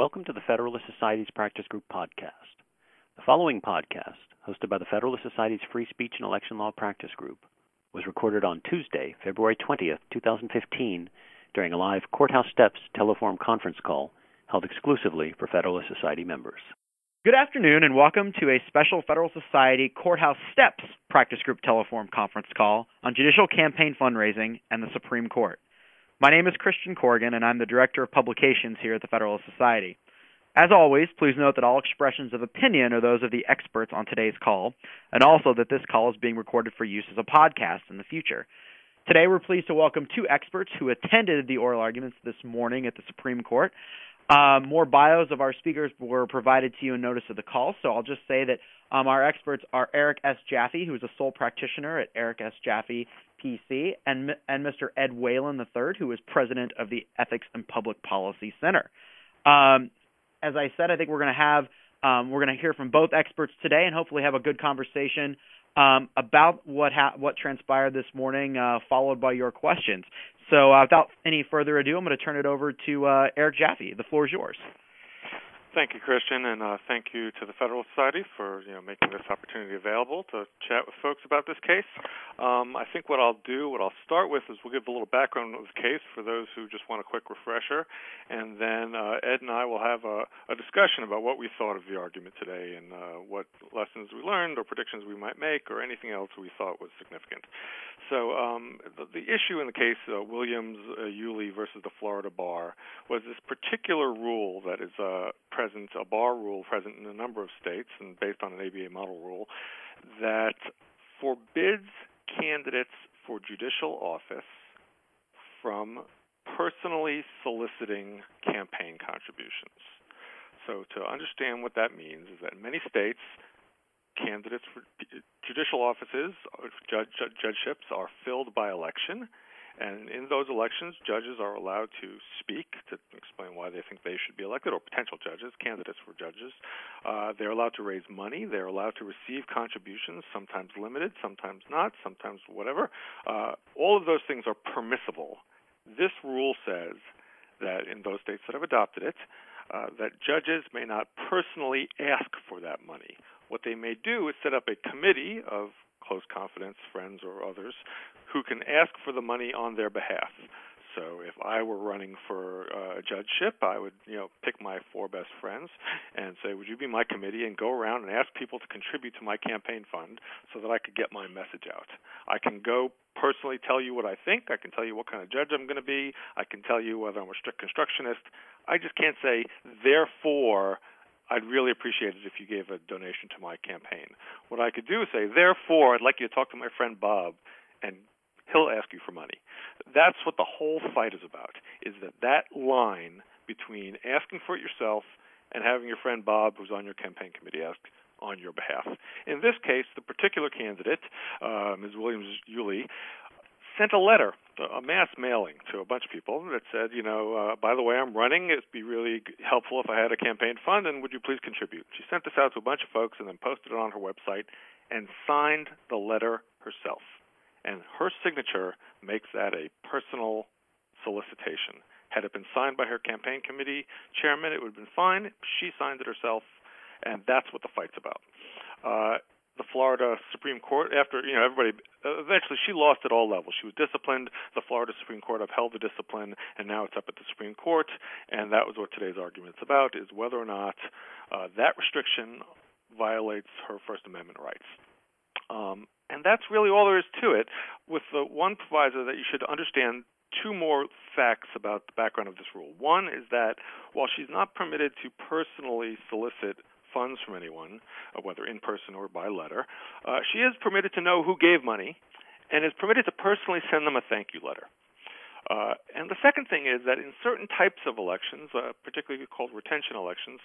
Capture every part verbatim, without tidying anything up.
welcome to the Federalist Society's Practice Group podcast. The following podcast, hosted by the Federalist Society's Free Speech and Election Law Practice Group, was recorded on Tuesday, February twentieth, twenty fifteen, during a live Courthouse Steps telephone conference call held exclusively for Federalist Society members. Good afternoon and welcome to a special Federal Society Courthouse Steps Practice Group telephone conference call on judicial campaign fundraising and the Supreme Court. My name is Christian Corrigan and I'm the Director of Publications here at the Federalist Society. As always, please note that all expressions of opinion are those of the experts on today's call, and also that this call is being recorded for use as a podcast in the future. Today we're pleased to welcome two experts who attended the oral arguments this morning at the Supreme Court. Uh, more bios of our speakers were provided to you in notice of the call, so I'll just say that um, our experts are Eric S. Jaffe, who is a sole practitioner at Eric S. Jaffe, P C, and, and Mister Ed Whalen the third, who is president of the Ethics and Public Policy Center. Um, as I said, I think we're going to have um, we're going to hear from both experts today, and hopefully have a good conversation um, about what ha- what transpired this morning, uh, followed by your questions. So uh, without any further ado, I'm going to turn it over to uh, Eric Jaffe. The floor is yours. Thank you, Christian, and uh, thank you to the Federal Society for you know making this opportunity available to chat with folks about this case. Um, I think what I'll do, what I'll start with, is we'll give a little background of the case for those who just want a quick refresher, and then uh, Ed and I will have a, a discussion about what we thought of the argument today and uh, what lessons we learned or predictions we might make or anything else we thought was significant. So um, the, the issue in the case, uh, Williams uh, Yulee versus the Florida Bar, was this particular rule that is uh, present, a bar rule present in a number of states and based on an A B A model rule, that forbids candidates for judicial office from personally soliciting campaign contributions. So to understand what that means is that in many states, candidates for judicial offices, judge, judgeships, are filled by election, and in those elections, judges are allowed to speak to explain why they think they should be elected, or potential judges, candidates for judges. Uh, they're allowed to raise money. They're allowed to receive contributions, sometimes limited, sometimes not, sometimes whatever. Uh, all of those things are permissible. This rule says that in those states that have adopted it, uh, that judges may not personally ask for that money. What they may do is set up a committee of close confidence, friends or others, who can ask for the money on their behalf. So if I were running for uh, a judgeship, I would, you know, pick my four best friends and say, would you be my committee, and go around and ask people to contribute to my campaign fund so that I could get my message out. I can go personally tell you what I think. I can tell you what kind of judge I'm going to be. I can tell you whether I'm a strict constructionist. I just can't say, therefore, I'd really appreciate it if you gave a donation to my campaign. What I could do is say, therefore, I'd like you to talk to my friend Bob, and he'll ask you for money. That's what the whole fight is about, is that that line between asking for it yourself and having your friend Bob, who's on your campaign committee, ask on your behalf. In this case, the particular candidate, uh, Miz Williams Yulee, sent a letter, a mass mailing to a bunch of people that said, you know, uh, by the way, I'm running. It'd be really helpful if I had a campaign fund, and would you please contribute? She sent this out to a bunch of folks and then posted it on her website and signed the letter herself. And her signature makes that a personal solicitation. Had it been signed by her campaign committee chairman, it would have been fine. She signed it herself, and that's what the fight's about. Uh, the Florida Supreme Court, after, you know, everybody, uh, eventually she lost at all levels. She was disciplined. The Florida Supreme Court upheld the discipline, and now it's up at the Supreme Court, and that was what today's argument's about, is whether or not uh, that restriction violates her First Amendment rights. Um, and that's really all there is to it, with the one proviso that you should understand two more facts about the background of this rule. One is that while she's not permitted to personally solicit funds from anyone, uh, whether in person or by letter, uh, she is permitted to know who gave money and is permitted to personally send them a thank you letter. Uh, and the second thing is that in certain types of elections, uh, particularly called retention elections,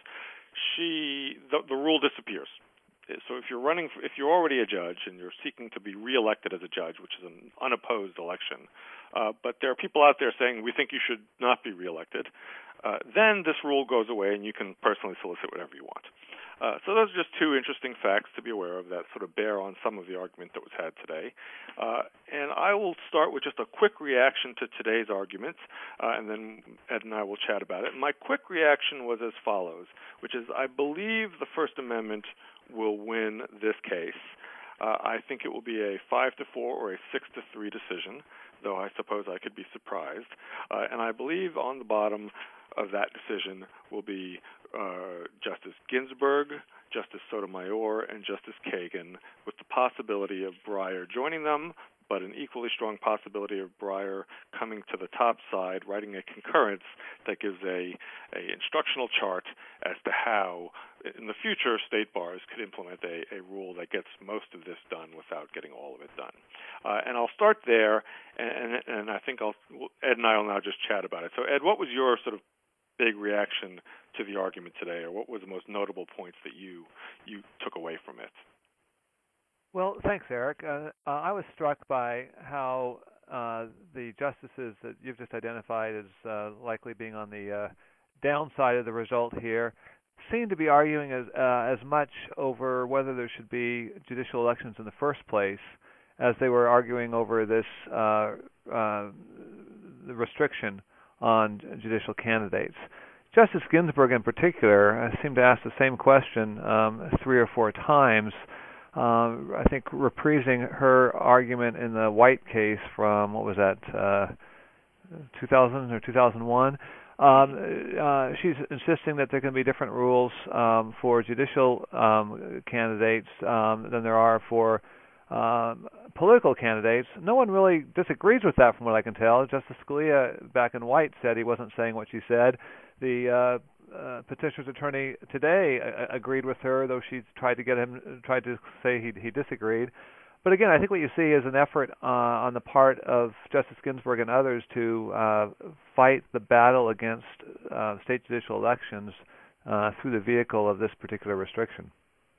she the, the rule disappears. So if you're running, if you're already a judge and you're seeking to be reelected as a judge, which is an unopposed election, uh, but there are people out there saying we think you should not be reelected, uh, then this rule goes away and you can personally solicit whatever you want. Uh, so those are just two interesting facts to be aware of that sort of bear on some of the argument that was had today. Uh, and I will start with just a quick reaction to today's arguments, uh, and then Ed and I will chat about it. My quick reaction was as follows, which is I believe the First Amendment will win this case. Uh, I think it will be a five to four or a six to three decision, though I suppose I could be surprised. Uh, and I believe on the bottom of that decision will be uh, Justice Ginsburg, Justice Sotomayor, and Justice Kagan, with the possibility of Breyer joining them, but an equally strong possibility of Breyer coming to the top side, writing a concurrence that gives a, a instructional chart as to how, in the future, state bars could implement a, a rule that gets most of this done without getting all of it done. Uh, and I'll start there, and, and I think I'll, Ed and I will now just chat about it. So, Ed, what was your sort of big reaction to the argument today, or what was the most notable points that you you took away from it? Well, thanks, Eric. Uh, uh, I was struck by how uh, the justices that you've just identified as uh, likely being on the uh, downside of the result here seem to be arguing as uh, as much over whether there should be judicial elections in the first place as they were arguing over this uh, uh, the restriction on judicial candidates. Justice Ginsburg, in particular, seemed to ask the same question um, three or four times. Uh, I think reprising her argument in the White case from, what was that, uh, two thousand or two thousand one. Um, uh, she's insisting that there can be different rules um, for judicial um, candidates um, than there are for um, political candidates. No one really disagrees with that from what I can tell. Justice Scalia back in White said he wasn't saying what she said. The uh, Uh, petitioner's attorney today uh, agreed with her, though she tried to get him, tried to say he, he disagreed. But again, I think what you see is an effort uh, on the part of Justice Ginsburg and others to uh, fight the battle against uh, state judicial elections uh, through the vehicle of this particular restriction.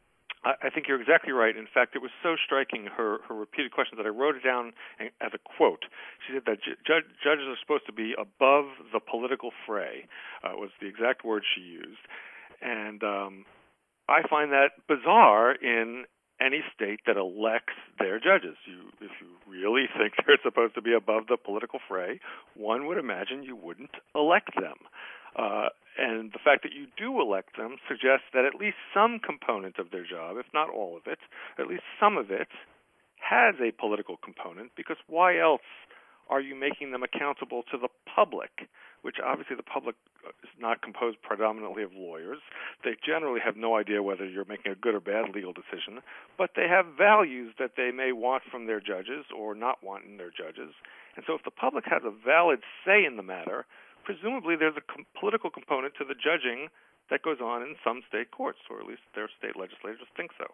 I think you're exactly right. In fact, it was so striking, her, her repeated questions, that I wrote it down as a quote. She said that ju- judges are supposed to be above the political fray, uh, was the exact word she used. And um, I find that bizarre in any state that elects their judges. You, if you really think they're supposed to be above the political fray, one would imagine you wouldn't elect them. Uh, and the fact that you do elect them suggests that at least some component of their job, if not all of it, at least some of it, has a political component, because why else are you making them accountable to the public, which obviously the public is not composed predominantly of lawyers. They generally have no idea whether you're making a good or bad legal decision, but they have values that they may want from their judges or not want in their judges. And so if the public has a valid say in the matter, presumably there's a com- political component to the judging that goes on in some state courts, or at least their state legislators think so.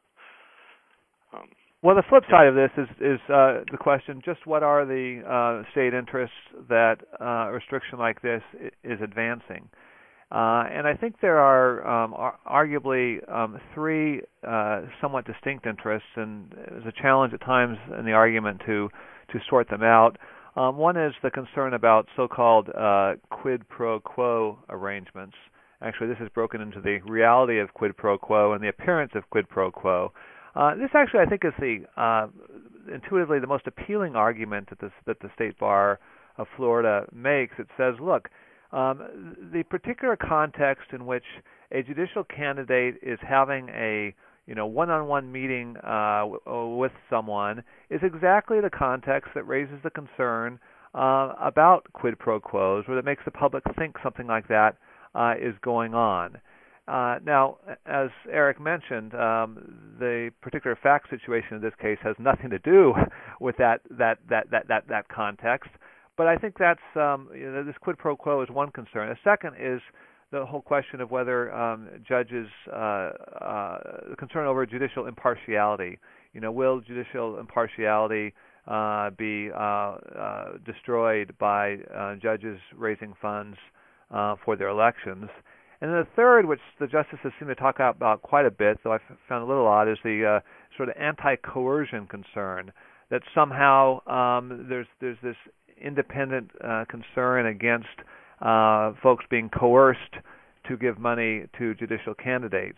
Um, Well, the flip side of this is, is uh, the question, just what are the uh, state interests that uh, a restriction like this is advancing? Uh, and I think there are um, ar- arguably um, three uh, somewhat distinct interests, and there's a challenge at times in the argument to, to sort them out. Um, one is the concern about so-called uh, quid pro quo arrangements. Actually, this is broken into the reality of quid pro quo and the appearance of quid pro quo. Uh, this actually, I think, is the uh, intuitively the most appealing argument that, this, that the State Bar of Florida makes. It says, look, um, the particular context in which a judicial candidate is having a you know one-on-one meeting uh, w- with someone is exactly the context that raises the concern uh, about quid pro quos, or that makes the public think something like that uh, is going on. Uh, now, as Eric mentioned, um, the particular fact situation in this case has nothing to do with that that that that that, that context. But I think that's um, you know, this quid pro quo is one concern. A second is the whole question of whether um, judges uh, uh, concern over judicial impartiality. You know, will judicial impartiality uh, be uh, uh, destroyed by uh, judges raising funds uh, for their elections? And then the third, which the justices seem to talk about quite a bit, though I found a little odd, is the uh, sort of anti-coercion concern, that somehow um, there's there's this independent uh, concern against uh, folks being coerced to give money to judicial candidates.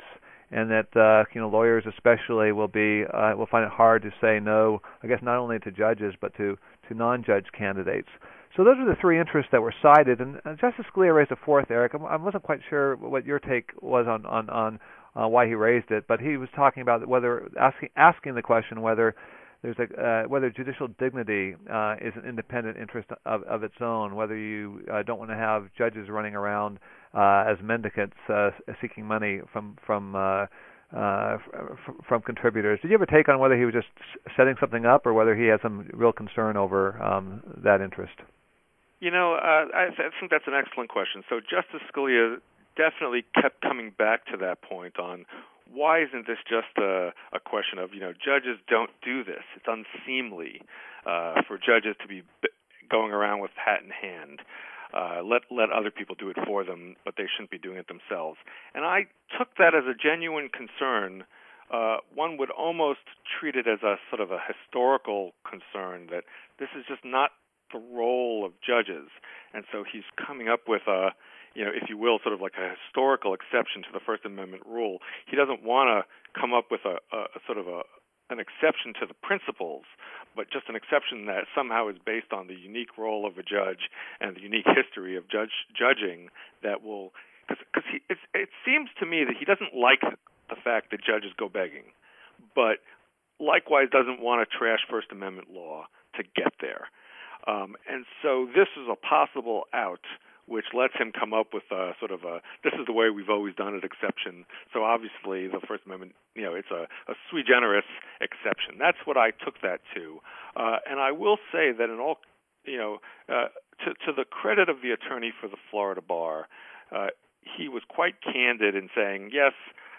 and that uh, you know lawyers especially will be uh, will find it hard to say no. I guess not only to judges but to to non-judge candidates. So those are the three interests that were cited, and uh, Justice Scalia raised a fourth, Eric. I wasn't quite sure what your take was on on, on uh, why he raised it, but he was talking about whether asking asking the question whether there's a uh, whether judicial dignity uh, is an independent interest of, of its own, whether you uh, don't want to have judges running around uh, as mendicants uh, seeking money from from uh, uh, f- from contributors. Did you have a take on whether he was just setting something up or whether he had some real concern over um, that interest? You know, uh, I, th- I think that's an excellent question. So Justice Scalia definitely kept coming back to that point on why isn't this just a, a question of, you know, judges don't do this. It's unseemly uh, for judges to be b- going around with hat in hand. Uh, let let other people do it for them, but they shouldn't be doing it themselves. And I took that as a genuine concern. Uh, one would almost treat it as a sort of a historical concern that this is just not the role of judges. And so he's coming up with a, you know, if you will, sort of like a historical exception to the First Amendment rule. He doesn't want to come up with a, a, a sort of a an exception to the principles, but just an exception that somehow is based on the unique role of a judge and the unique history of judge judging that will, because it, it seems to me that he doesn't like the fact that judges go begging, but likewise doesn't want to trash First Amendment law to get there. Um, and so this is a possible out, which lets him come up with a sort of a, this is the way we've always done it exception. So obviously the First Amendment, you know, it's a, a sui generis exception. That's what I took that to. Uh, and I will say that in all, you know, uh, to, to the credit of the attorney for the Florida bar, uh, he was quite candid in saying, yes,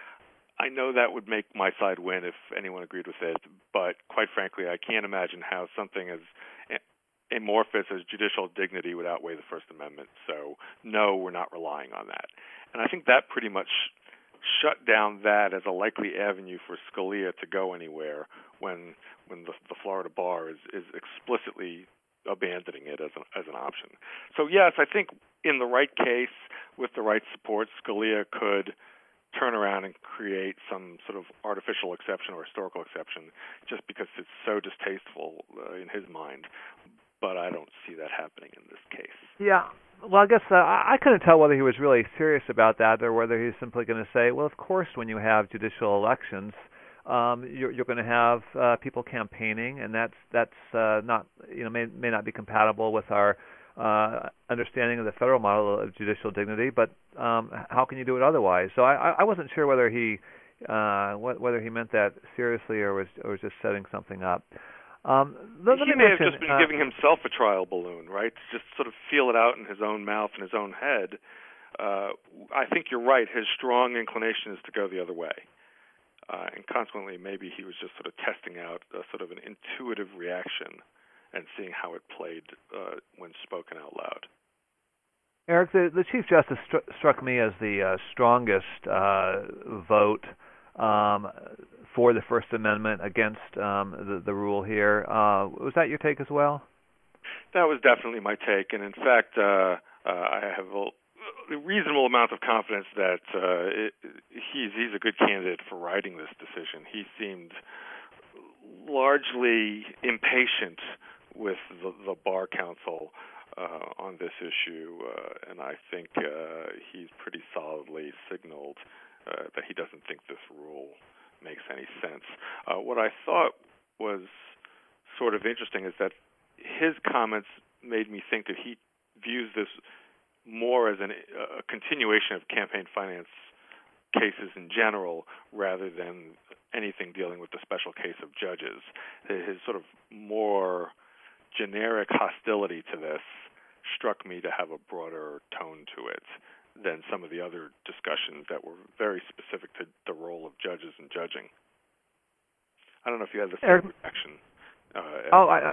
I know that would make my side win if anyone agreed with it, but quite frankly, I can't imagine how something as amorphous as judicial dignity would outweigh the First Amendment. So, no, we're not relying on that. And I think that pretty much shut down that as a likely avenue for Scalia to go anywhere when when the, the Florida bar is, is explicitly abandoning it as an, as an option. So, yes, I think in the right case, with the right support, Scalia could turn around and create some sort of artificial exception or historical exception just because it's so distasteful uh, in his mind. But I don't see that happening in this case. Yeah. Well, I guess uh, I couldn't tell whether he was really serious about that or whether he's simply going to say, well, of course, when you have judicial elections, um, you're, you're going to have uh, people campaigning, and that's that's uh, not you know may may not be compatible with our uh, understanding of the federal model of judicial dignity. But um, how can you do it otherwise? So I, I wasn't sure whether he uh, whether he meant that seriously or was or was just setting something up. Um, let, he let me may mention, have just been uh, giving himself a trial balloon, right? To just sort of feel it out in his own mouth and his own head. Uh, I think you're right. His strong inclination is to go the other way. Uh, and consequently, maybe he was just sort of testing out a sort of an intuitive reaction and seeing how it played uh, when spoken out loud. Eric, the, the Chief Justice stru- struck me as the uh, strongest uh, vote um, for the First Amendment against um, the, the rule here. Uh, was that your take as well? That was definitely my take, and in fact, uh, uh, I have a, a reasonable amount of confidence that uh, it, he's he's a good candidate for writing this decision. He seemed largely impatient with the, the Bar Council uh, on this issue, uh, and I think uh, he's pretty solidly signaled uh, that he doesn't think this rule makes any sense. Uh, what I thought was sort of interesting is that his comments made me think that he views this more as an, a continuation of campaign finance cases in general rather than anything dealing with the special case of judges. His sort of more generic hostility to this struck me to have a broader tone to it than some of the other discussions that were very specific to the role of judges in judging. I don't know if you had the same Eric, reaction. Uh, oh, I,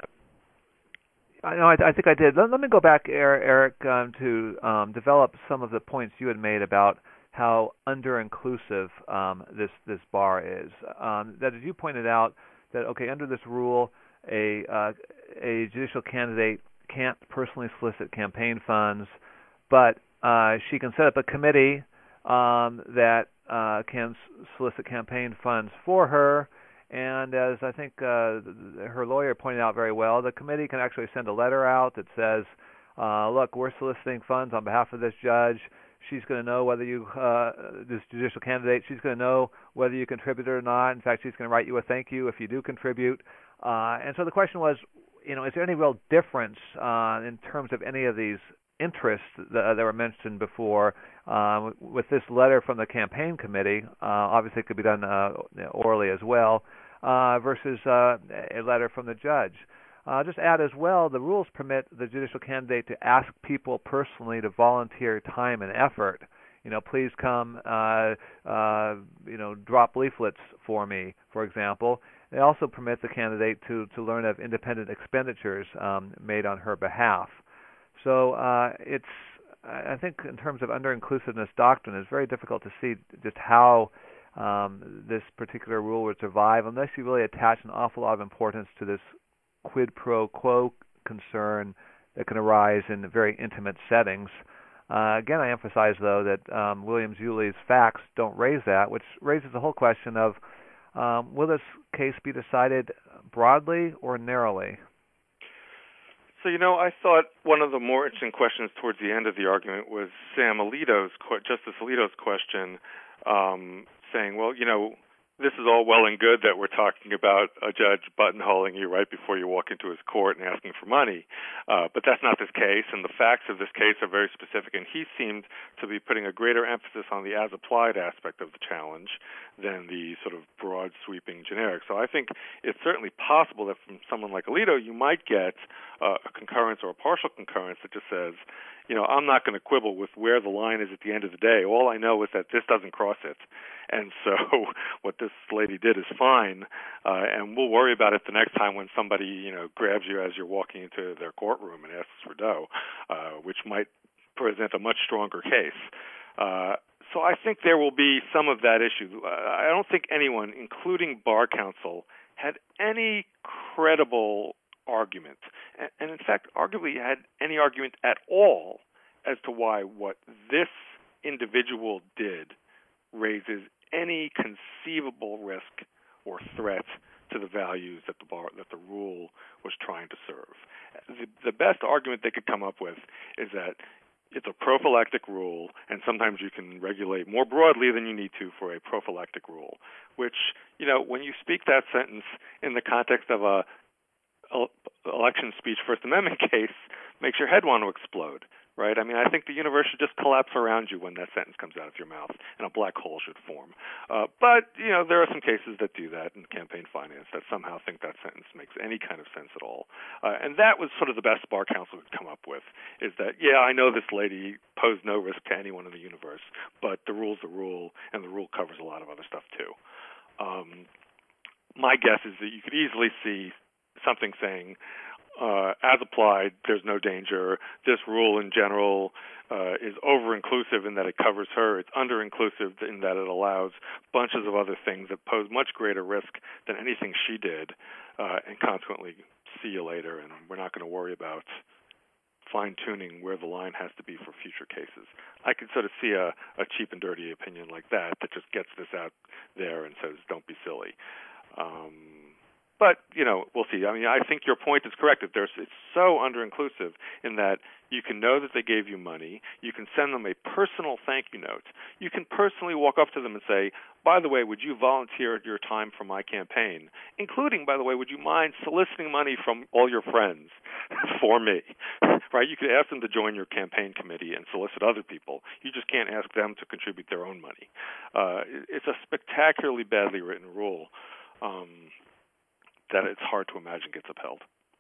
I know. I, I think I did. Let, let me go back, Eric, um, to um, develop some of the points you had made about how under-inclusive um, this this bar is. Um, that, as you pointed out, that okay, under this rule, a uh, a judicial candidate can't personally solicit campaign funds, but uh, she can set up a committee um, that uh, can solicit campaign funds for her. And as I think uh, her lawyer pointed out very well, the committee can actually send a letter out that says, uh, look, we're soliciting funds on behalf of this judge. She's going to know whether you, uh, this judicial candidate, she's going to know whether you contributed or not. In fact, she's going to write you a thank you if you do contribute. Uh, and so the question was, you know, is there any real difference uh, in terms of any of these interests that, that were mentioned before uh, with this letter from the campaign committee? Uh, obviously, it could be done uh, orally as well, uh, versus uh, a letter from the judge. Uh, just add as well, the rules permit the judicial candidate to ask people personally to volunteer time and effort. You know, please come, uh, uh, you know, drop leaflets for me, for example. They also permit the candidate to, to learn of independent expenditures um, made on her behalf. So uh, it's, I think in terms of under-inclusiveness doctrine, it's very difficult to see just how um, this particular rule would survive unless you really attach an awful lot of importance to this quid pro quo concern that can arise in very intimate settings. Uh, again, I emphasize, though, that um, Williams-Yuli's facts don't raise that, which raises the whole question of um, will this case be decided broadly or narrowly? So, you know, I thought one of the more interesting questions towards the end of the argument was Sam Alito's, Justice Alito's question, um, saying, well, you know, this is all well and good that we're talking about a judge buttonholing you right before you walk into his court and asking for money, uh, but that's not this case, and the facts of this case are very specific, and he seemed to be putting a greater emphasis on the as-applied aspect of the challenge than the sort of broad, sweeping generic. So I think it's certainly possible that from someone like Alito, you might get uh, a concurrence or a partial concurrence that just says, you know, I'm not going to quibble with where the line is at the end of the day. All I know is that this doesn't cross it. And so what this lady did is fine, uh, and we'll worry about it the next time when somebody, you know, grabs you as you're walking into their courtroom and asks for dough, uh, which might present a much stronger case. Uh, so I think there will be some of that issue. Uh, I don't think anyone, including Bar Counsel, had any credible argument, and, and in fact, arguably had any argument at all as to why what this individual did raises any conceivable risk or threat to the values that the bar, that the rule was trying to serve. The, the best argument they could come up with is that it's a prophylactic rule, and sometimes you can regulate more broadly than you need to for a prophylactic rule, which, you know, when you speak that sentence in the context of a election speech First Amendment case, makes your head want to explode, right? I mean, I think the universe should just collapse around you when that sentence comes out of your mouth, and a black hole should form. Uh, but, you know, there are some cases that do that in campaign finance that somehow think that sentence makes any kind of sense at all. Uh, and that was sort of the best Bar Counsel could come up with, is that, yeah, I know this lady posed no risk to anyone in the universe, but the rule's the rule, and the rule covers a lot of other stuff, too. Um, my guess is that you could easily see something saying, uh, as applied, there's no danger. This rule in general uh, is over-inclusive in that it covers her. It's under-inclusive in that it allows bunches of other things that pose much greater risk than anything she did, uh, and consequently, see you later, and we're not going to worry about fine-tuning where the line has to be for future cases. I could sort of see a, a cheap and dirty opinion like that that just gets this out there and says, don't be silly. Um, But, you know, we'll see. I mean, I think your point is correct that there's, it's so under-inclusive in that you can know that they gave you money. You can send them a personal thank you note. You can personally walk up to them and say, by the way, would you volunteer your time for my campaign? Including, by the way, would you mind soliciting money from all your friends for me? Right? You could ask them to join your campaign committee and solicit other people. You just can't ask them to contribute their own money. Uh, it's a spectacularly badly written rule. Um that it's hard to imagine gets upheld.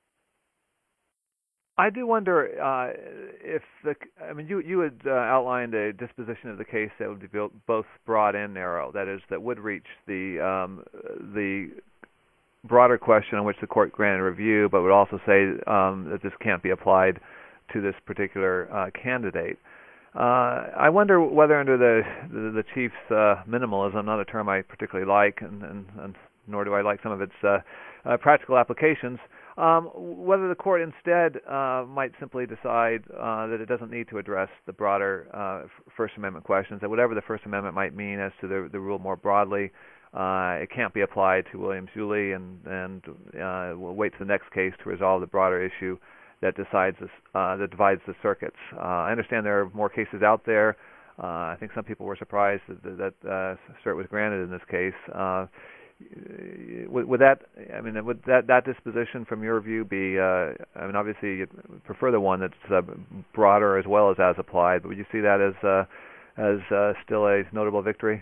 I do wonder uh, if the, I mean, you you had uh, outlined a disposition of the case that would be built both broad and narrow. That is, that would reach the um, the broader question on which the court granted review, but would also say um, that this can't be applied to this particular uh, candidate. Uh, I wonder whether under the the, the Chief's uh, minimalism, not a term I particularly like, and, and, and nor do I like some of its uh, uh, practical applications, Um, whether the court instead uh, might simply decide uh, that it doesn't need to address the broader uh, First Amendment questions, that whatever the First Amendment might mean as to the, the rule more broadly, uh, it can't be applied to Williams-Yulee, and, and uh, we'll wait to the next case to resolve the broader issue that decides this, uh, that divides the circuits. Uh, I understand there are more cases out there. Uh, I think some people were surprised that, that uh, cert was granted in this case. Uh, Would, would that, I mean, would that, that disposition, from your view, be? Uh, I mean, obviously, you prefer the one that's uh, broader as well as as applied. But would you see that as uh, as uh, still a notable victory?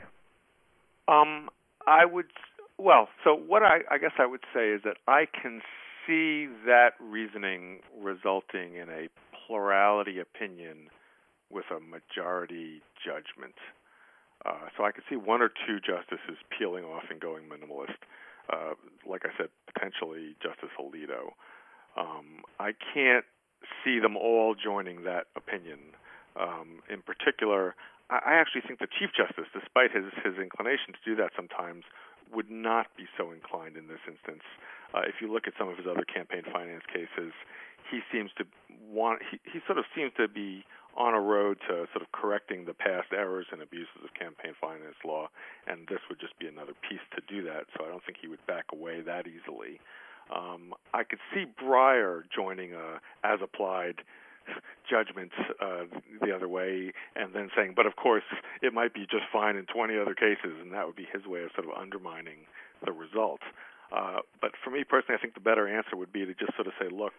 Um, I would. Well, so what I, I guess I would say is that I can see that reasoning resulting in a plurality opinion with a majority judgment. Uh, so I could see one or two justices peeling off and going minimalist. Uh, like I said, potentially Justice Alito. Um, I can't see them all joining that opinion. Um, in particular, I, I actually think the Chief Justice, despite his, his inclination to do that sometimes, would not be so inclined in this instance. Uh, if you look at some of his other campaign finance cases, he seems to want, he, he sort of seems to be on a road to sort of correcting the past errors and abuses of campaign finance law, and this would just be another piece to do that, so I don't think he would back away that easily. Um, I could see Breyer joining a as-applied judgment uh, the other way and then saying, but of course it might be just fine in twenty other cases, and that would be his way of sort of undermining the result. Uh, but for me personally, I think the better answer would be to just sort of say, look,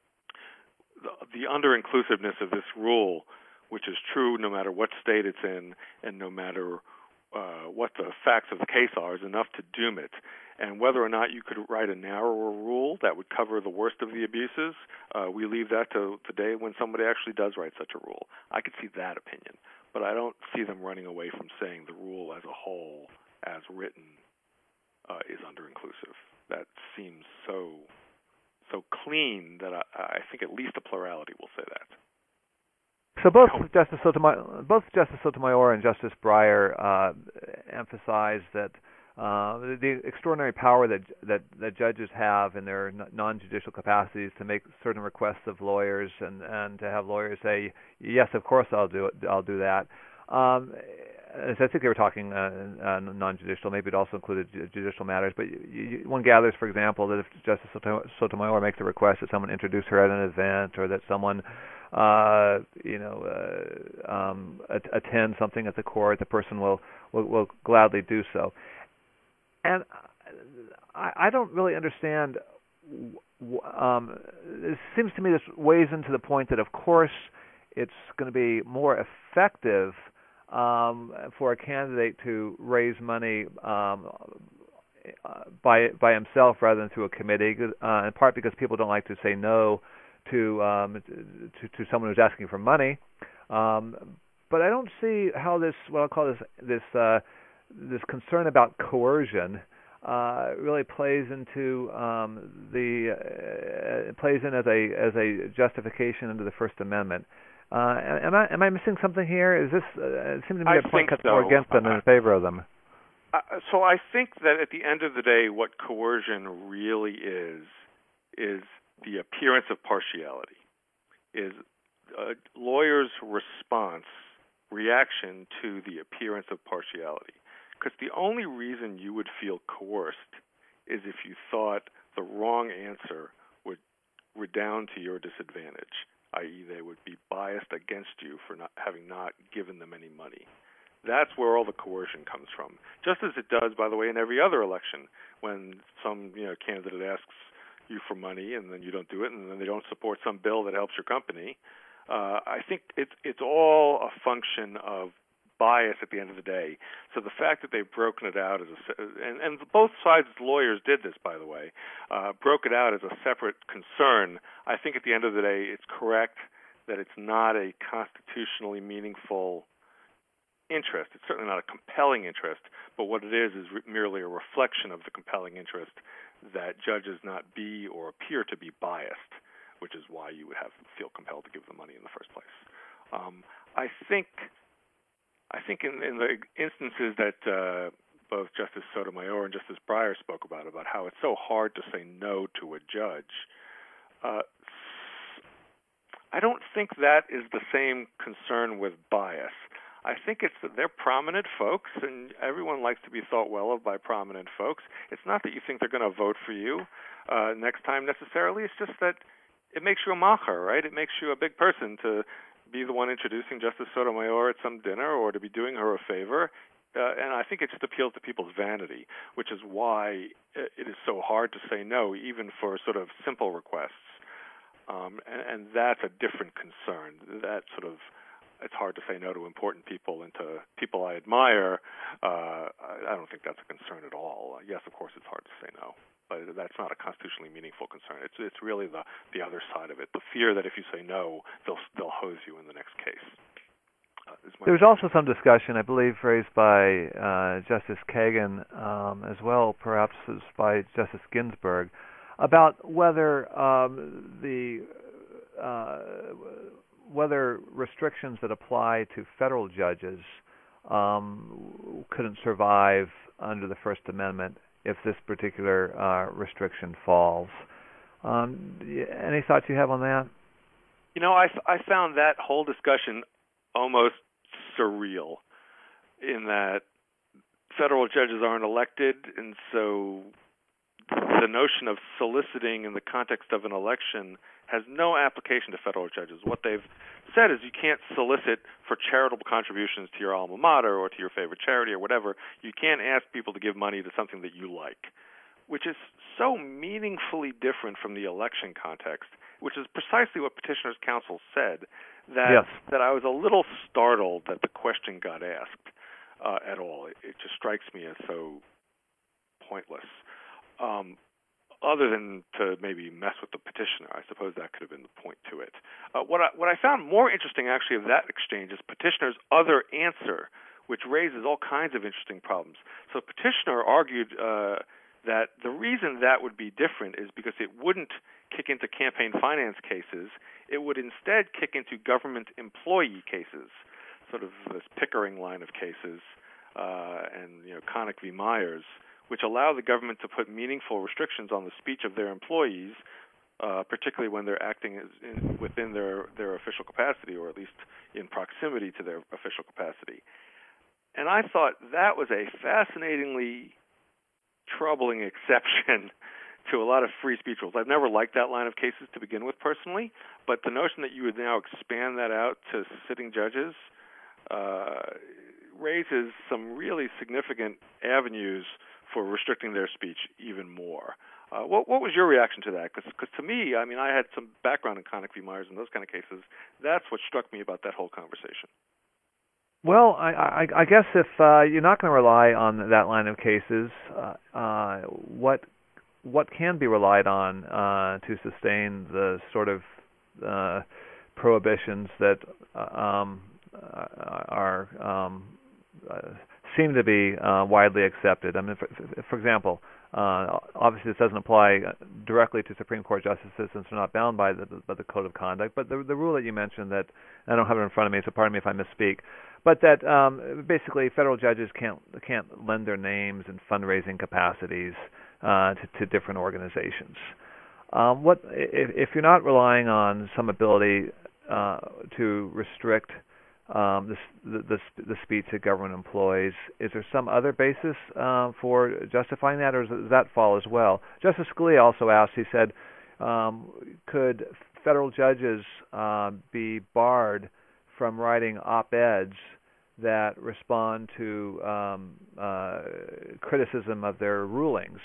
the, the under-inclusiveness of this rule, which is true no matter what state it's in and no matter uh, what the facts of the case are, is enough to doom it. And whether or not you could write a narrower rule that would cover the worst of the abuses, uh, we leave that to the day when somebody actually does write such a rule. I could see that opinion, but I don't see them running away from saying the rule as a whole, as written, uh, is under-inclusive. That seems so so clean that I, I think at least a plurality will say that. So both Justice Sotomayor, both Justice Sotomayor and Justice Breyer uh, emphasize that uh, the extraordinary power that, that that judges have in their non-judicial capacities to make certain requests of lawyers, and, and to have lawyers say, "Yes, of course, I'll do it. I'll do that." Um, I think they were talking uh, uh, non-judicial. Maybe it also included judicial matters. But you, you, one gathers, for example, that if Justice Sotomayor makes a request that someone introduce her at an event, or that someone, uh, you know, uh, um, attend something at the court, the person will, will, will gladly do so. And I, I don't really understand. Um, it seems to me this weighs into the point that, of course, it's going to be more effective Um, for a candidate to raise money um, uh, by by himself rather than through a committee, uh, in part because people don't like to say no to um, to, to someone who's asking for money. Um, but I don't see how this, what I'll call this this uh, this concern about coercion uh, really plays into um, the uh, plays in as a as a justification under the First Amendment. Uh, am I am I missing something here? Is this uh, it seems to me a point cuts so. more against them than in favor of them? Uh, so I think that at the end of the day, what coercion really is is the appearance of partiality, is a lawyer's response, reaction to the appearance of partiality. Because the only reason you would feel coerced is if you thought the wrong answer would redound to your disadvantage, that is they would be biased against you for not having not given them any money. That's where all the coercion comes from. Just as it does, by the way, in every other election, when some you know candidate asks you for money and then you don't do it, and then they don't support some bill that helps your company. Uh, I think it's it's all a function of bias at the end of the day. So the fact that they've broken it out as a and, and both sides lawyers did this, by the way, uh, broke it out as a separate concern. I think at the end of the day, it's correct that it's not a constitutionally meaningful interest. It's certainly not a compelling interest, but what it is is re- merely a reflection of the compelling interest that judges not be or appear to be biased, which is why you would have feel compelled to give them money in the first place. Um, I think. I think in, in the instances that uh, both Justice Sotomayor and Justice Breyer spoke about, about how it's so hard to say no to a judge, Uh, I don't think that is the same concern with bias. I think it's that they're prominent folks, and everyone likes to be thought well of by prominent folks. It's not that you think they're going to vote for you uh, next time necessarily. It's just that it makes you a macher, right? It makes you a big person to be the one introducing Justice Sotomayor at some dinner or to be doing her a favor. Uh, and I think it just appeals to people's vanity, which is why it is so hard to say no, even for sort of simple requests. Um, and, and that's a different concern. That sort of, it's hard to say no to important people and to people I admire. Uh, I don't think that's a concern at all. Uh, yes, of course, it's hard to say no, but that's not a constitutionally meaningful concern. It's it's really the the other side of it, the fear that if you say no, they'll they'll hose you in the next case. Uh, there was also some discussion, I believe, raised by uh, Justice Kagan, um, as well, perhaps as by Justice Ginsburg, about whether um, the uh, whether restrictions that apply to federal judges um, couldn't survive under the First Amendment if this particular uh, restriction falls. Um, any thoughts you have on that? You know, I, I found that whole discussion almost surreal in that federal judges aren't elected, and so the notion of soliciting in the context of an election has no application to federal judges. What they've said is you can't solicit for charitable contributions to your alma mater or to your favorite charity or whatever. You can't ask people to give money to something that you like, which is so meaningfully different from the election context, which is precisely what Petitioner's Counsel said, that yes. that I was a little startled that the question got asked uh, at all. It, it just strikes me as so pointless. Um, other than to maybe mess with the petitioner. I suppose that could have been the point to it. Uh, what I, what I found more interesting, actually, of that exchange is petitioner's other answer, which raises all kinds of interesting problems. So petitioner argued uh, that the reason that would be different is because it wouldn't kick into campaign finance cases. It would instead kick into government employee cases, sort of this Pickering line of cases, uh, and you know, Connick v. Myers, which allow the government to put meaningful restrictions on the speech of their employees, uh, particularly when they're acting as in, within their, their official capacity, or at least in proximity to their official capacity. And I thought that was a fascinatingly troubling exception to a lot of free speech rules. I've never liked that line of cases to begin with personally, but the notion that you would now expand that out to sitting judges uh, raises some really significant avenues for restricting their speech even more. Uh, what, what was your reaction to that? Because to me, I mean, I had some background in Connick v. Myers and those kind of cases. That's what struck me about that whole conversation. Well, I, I, I guess if uh, you're not going to rely on that line of cases, uh, uh, what what can be relied on uh, to sustain the sort of uh, prohibitions that uh, um, are um, uh, seem to be uh, widely accepted? I mean, for, for example, uh, obviously this doesn't apply directly to Supreme Court justices since they're not bound by the, by the Code of Conduct, but the, the rule that you mentioned, that I don't have it in front of me, so pardon me if I misspeak, but that um, basically federal judges can't can't lend their names and fundraising capacities uh, to, to different organizations. Um, what if, if you're not relying on some ability uh, to restrict um, the, the the speech of government employees, is there some other basis uh, for justifying that, or does that fall as well? Justice Scalia also asked. He said, um, could federal judges uh, be barred from writing op-eds that respond to um, uh, criticism of their rulings?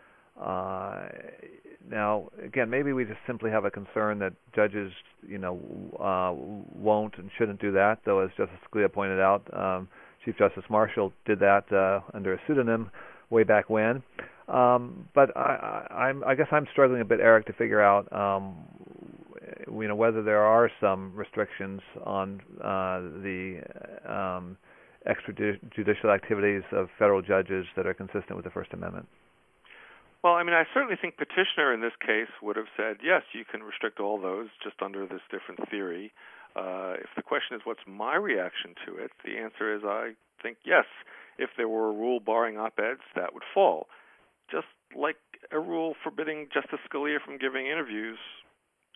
Uh, now, again, maybe we just simply have a concern that judges, you know, uh, won't and shouldn't do that. Though, as Justice Scalia pointed out, um, Chief Justice Marshall did that uh, under a pseudonym way back when. Um, but I, I, I'm, I guess I'm struggling a bit, Eric, to figure out, um, you know, whether there are some restrictions on uh, the um, extrajudicial activities of federal judges that are consistent with the First Amendment. Well, I mean, I certainly think petitioner in this case would have said, yes, you can restrict all those just under this different theory. Uh, if the question is what's my reaction to it, the answer is I think, yes, if there were a rule barring op-eds, that would fall. Just like a rule forbidding Justice Scalia from giving interviews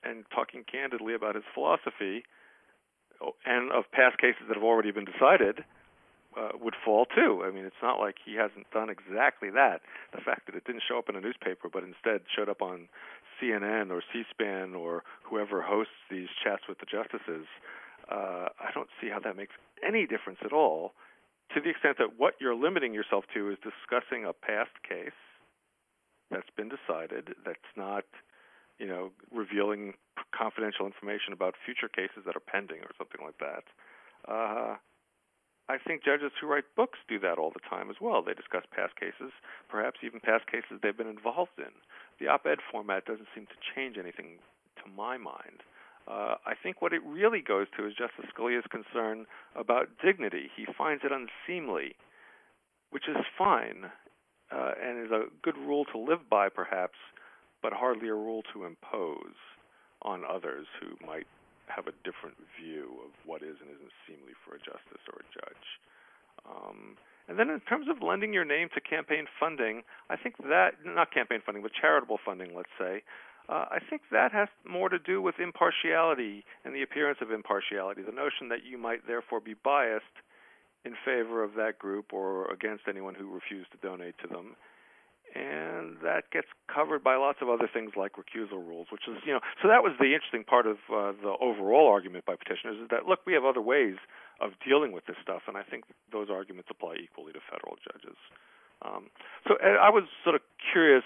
and talking candidly about his philosophy and of past cases that have already been decided uh, would fall too. I mean, it's not like he hasn't done exactly that. The fact that it didn't show up in a newspaper but instead showed up on C N N or C-SPAN or whoever hosts these chats with the justices, uh, I don't see how that makes any difference at all, to the extent that what you're limiting yourself to is discussing a past case that's been decided, that's not, you know, revealing confidential information about future cases that are pending or something like that. Uh, I think judges who write books do that all the time as well. They discuss past cases, perhaps even past cases they've been involved in. The op-ed format doesn't seem to change anything to my mind. Uh, I think what it really goes to is Justice Scalia's concern about dignity. He finds it unseemly, which is fine, uh, and is a good rule to live by, perhaps, but hardly a rule to impose on others who might have a different view of what is and isn't seemly for a justice or a judge. Um, and then in terms of lending your name to campaign funding, I think that, not campaign funding, but charitable funding, let's say, uh, I think that has more to do with impartiality and the appearance of impartiality, the notion that you might therefore be biased in favor of that group or against anyone who refused to donate to them. And that gets covered by lots of other things like recusal rules, which is, you know, so that was the interesting part of uh, the overall argument by petitioners, is that, look, we have other ways of dealing with this stuff, and I think those arguments apply equally to federal judges. Um, so I was sort of curious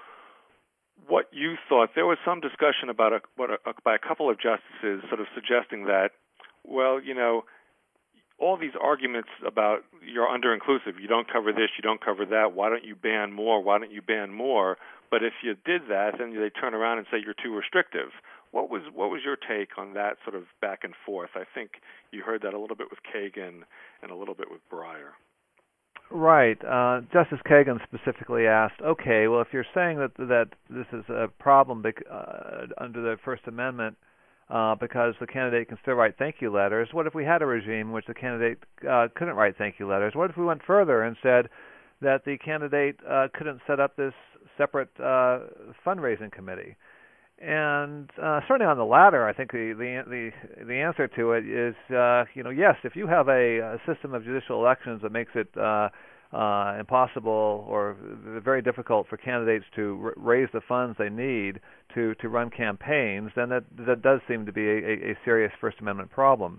what you thought. There was some discussion about a, what a, by a couple of justices sort of suggesting that, well, you know, all these arguments about you're under-inclusive, you don't cover this, you don't cover that, why don't you ban more, why don't you ban more? But if you did that, then they turn around and say you're too restrictive. What was what was your take on that sort of back and forth? I think you heard that a little bit with Kagan and a little bit with Breyer. Right. Uh, Justice Kagan specifically asked, okay, well, if you're saying that that this is a problem bec- uh, under the First Amendment, Uh, because the candidate can still write thank you letters. What if we had a regime in which the candidate uh, couldn't write thank you letters? What if we went further and said that the candidate uh, couldn't set up this separate uh, fundraising committee? And uh, certainly on the latter, I think the the the, the answer to it is uh, you know yes, if you have a, a system of judicial elections that makes it uh, uh, impossible or very difficult for candidates to r- raise the funds they need to, to run campaigns, then that that does seem to be a, a serious First Amendment problem.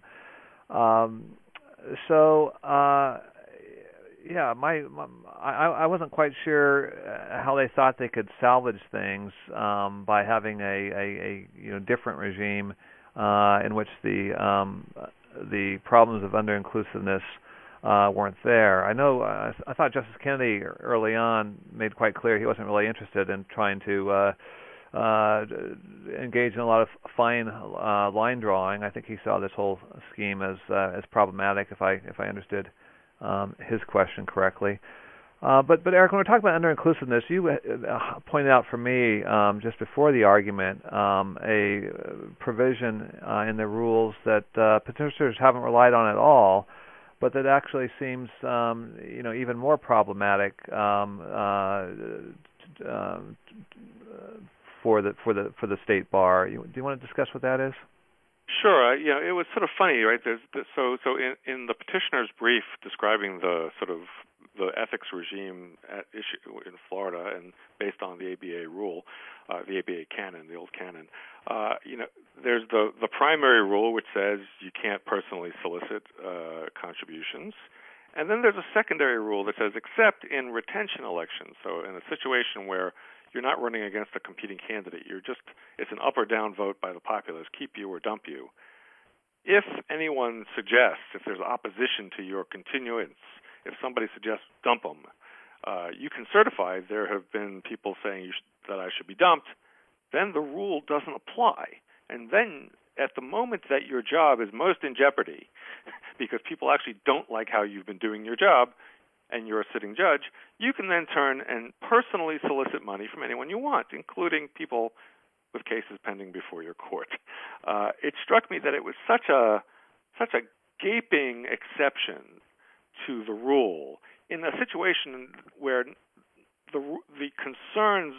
Um, so, uh, yeah, my, my I, I wasn't quite sure how they thought they could salvage things um, by having a, a, a you know different regime uh, in which the um, the problems of under-inclusiveness Uh, weren't there. I know. Uh, I thought Justice Kennedy early on made quite clear he wasn't really interested in trying to uh, uh, engage in a lot of fine uh, line drawing. I think he saw this whole scheme as uh, as problematic, if I if I understood um, his question correctly. Uh, but but Eric, when we're talking about under-inclusiveness, you uh, pointed out for me um, just before the argument um, a provision uh, in the rules that uh, petitioners haven't relied on at all, but that actually seems, um, you know, even more problematic um, uh, uh, for the for the for the state bar. You, do you want to discuss what that is? Sure. Uh, you know, it was sort of funny, right? There's so so in, in the petitioner's brief describing the sort of the ethics regime at issue in Florida and based on the A B A rule, uh, the A B A canon, the old canon. Uh, you know, there's the the primary rule which says you can't personally solicit uh, contributions, and then there's a secondary rule that says except in retention elections. So in a situation where you're not running against a competing candidate, you're just it's an up or down vote by the populace, keep you or dump you. If anyone suggests, if there's opposition to your continuance, if somebody suggests dump them, uh, you can certify there have been people saying you should, that I should be dumped, then the rule doesn't apply. And then at the moment that your job is most in jeopardy, because people actually don't like how you've been doing your job, and you're a sitting judge, you can then turn and personally solicit money from anyone you want, including people with cases pending before your court. Uh, it struck me that it was such a such a gaping exception to the rule in a situation where the the concerns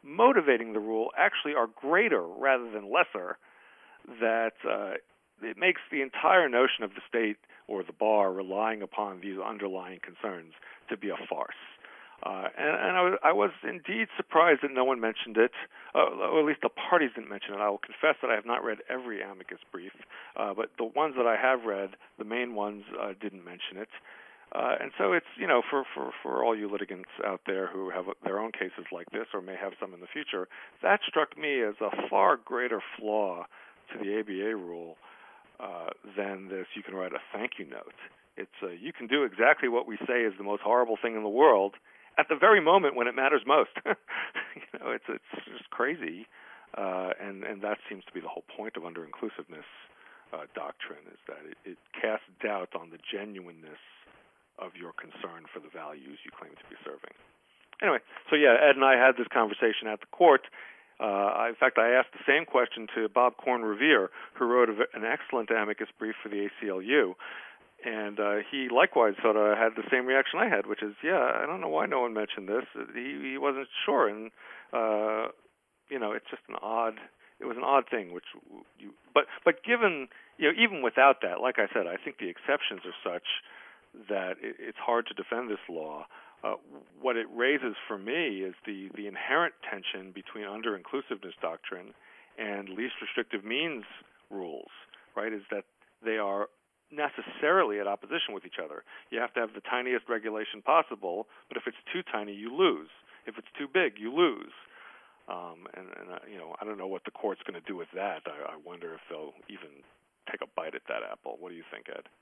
motivating the rule actually are greater rather than lesser, that uh, it makes the entire notion of the state or the bar relying upon these underlying concerns to be a farce. Uh, and and I, was, I was indeed surprised that no one mentioned it, uh, or at least the parties didn't mention it. I will confess that I have not read every amicus brief, uh, but the ones that I have read, the main ones, uh, didn't mention it. Uh, and so it's, you know, for, for, for all you litigants out there who have their own cases like this or may have some in the future, that struck me as a far greater flaw to the A B A rule uh, than this you can write a thank you note. It's uh, you can do exactly what we say is the most horrible thing in the world at the very moment when it matters most. you know, it's it's just crazy, uh, and and that seems to be the whole point of under-inclusiveness uh, doctrine, is that it, it casts doubt on the genuineness of your concern for the values you claim to be serving. Anyway, so yeah, Ed and I had this conversation at the court. Uh, in fact, I asked the same question to Bob Korn-Revere, who wrote a, an excellent amicus brief for the A C L U. And uh, he likewise sort of had the same reaction I had, which is, yeah, I don't know why no one mentioned this. He, he wasn't sure, and uh, you know, it's just an odd. It was an odd thing, which you. But but given, you know, even without that, like I said, I think the exceptions are such that it, it's hard to defend this law. Uh, what it raises for me is the the inherent tension between under-inclusiveness doctrine and least restrictive means rules. Right? Is that they are necessarily at opposition with each other. You have to have the tiniest regulation possible, but if it's too tiny, you lose. If it's too big, you lose. Um, and, and uh, you know, I don't know what the court's going to do with that. I, I wonder if they'll even take a bite at that apple. What do you think, Ed?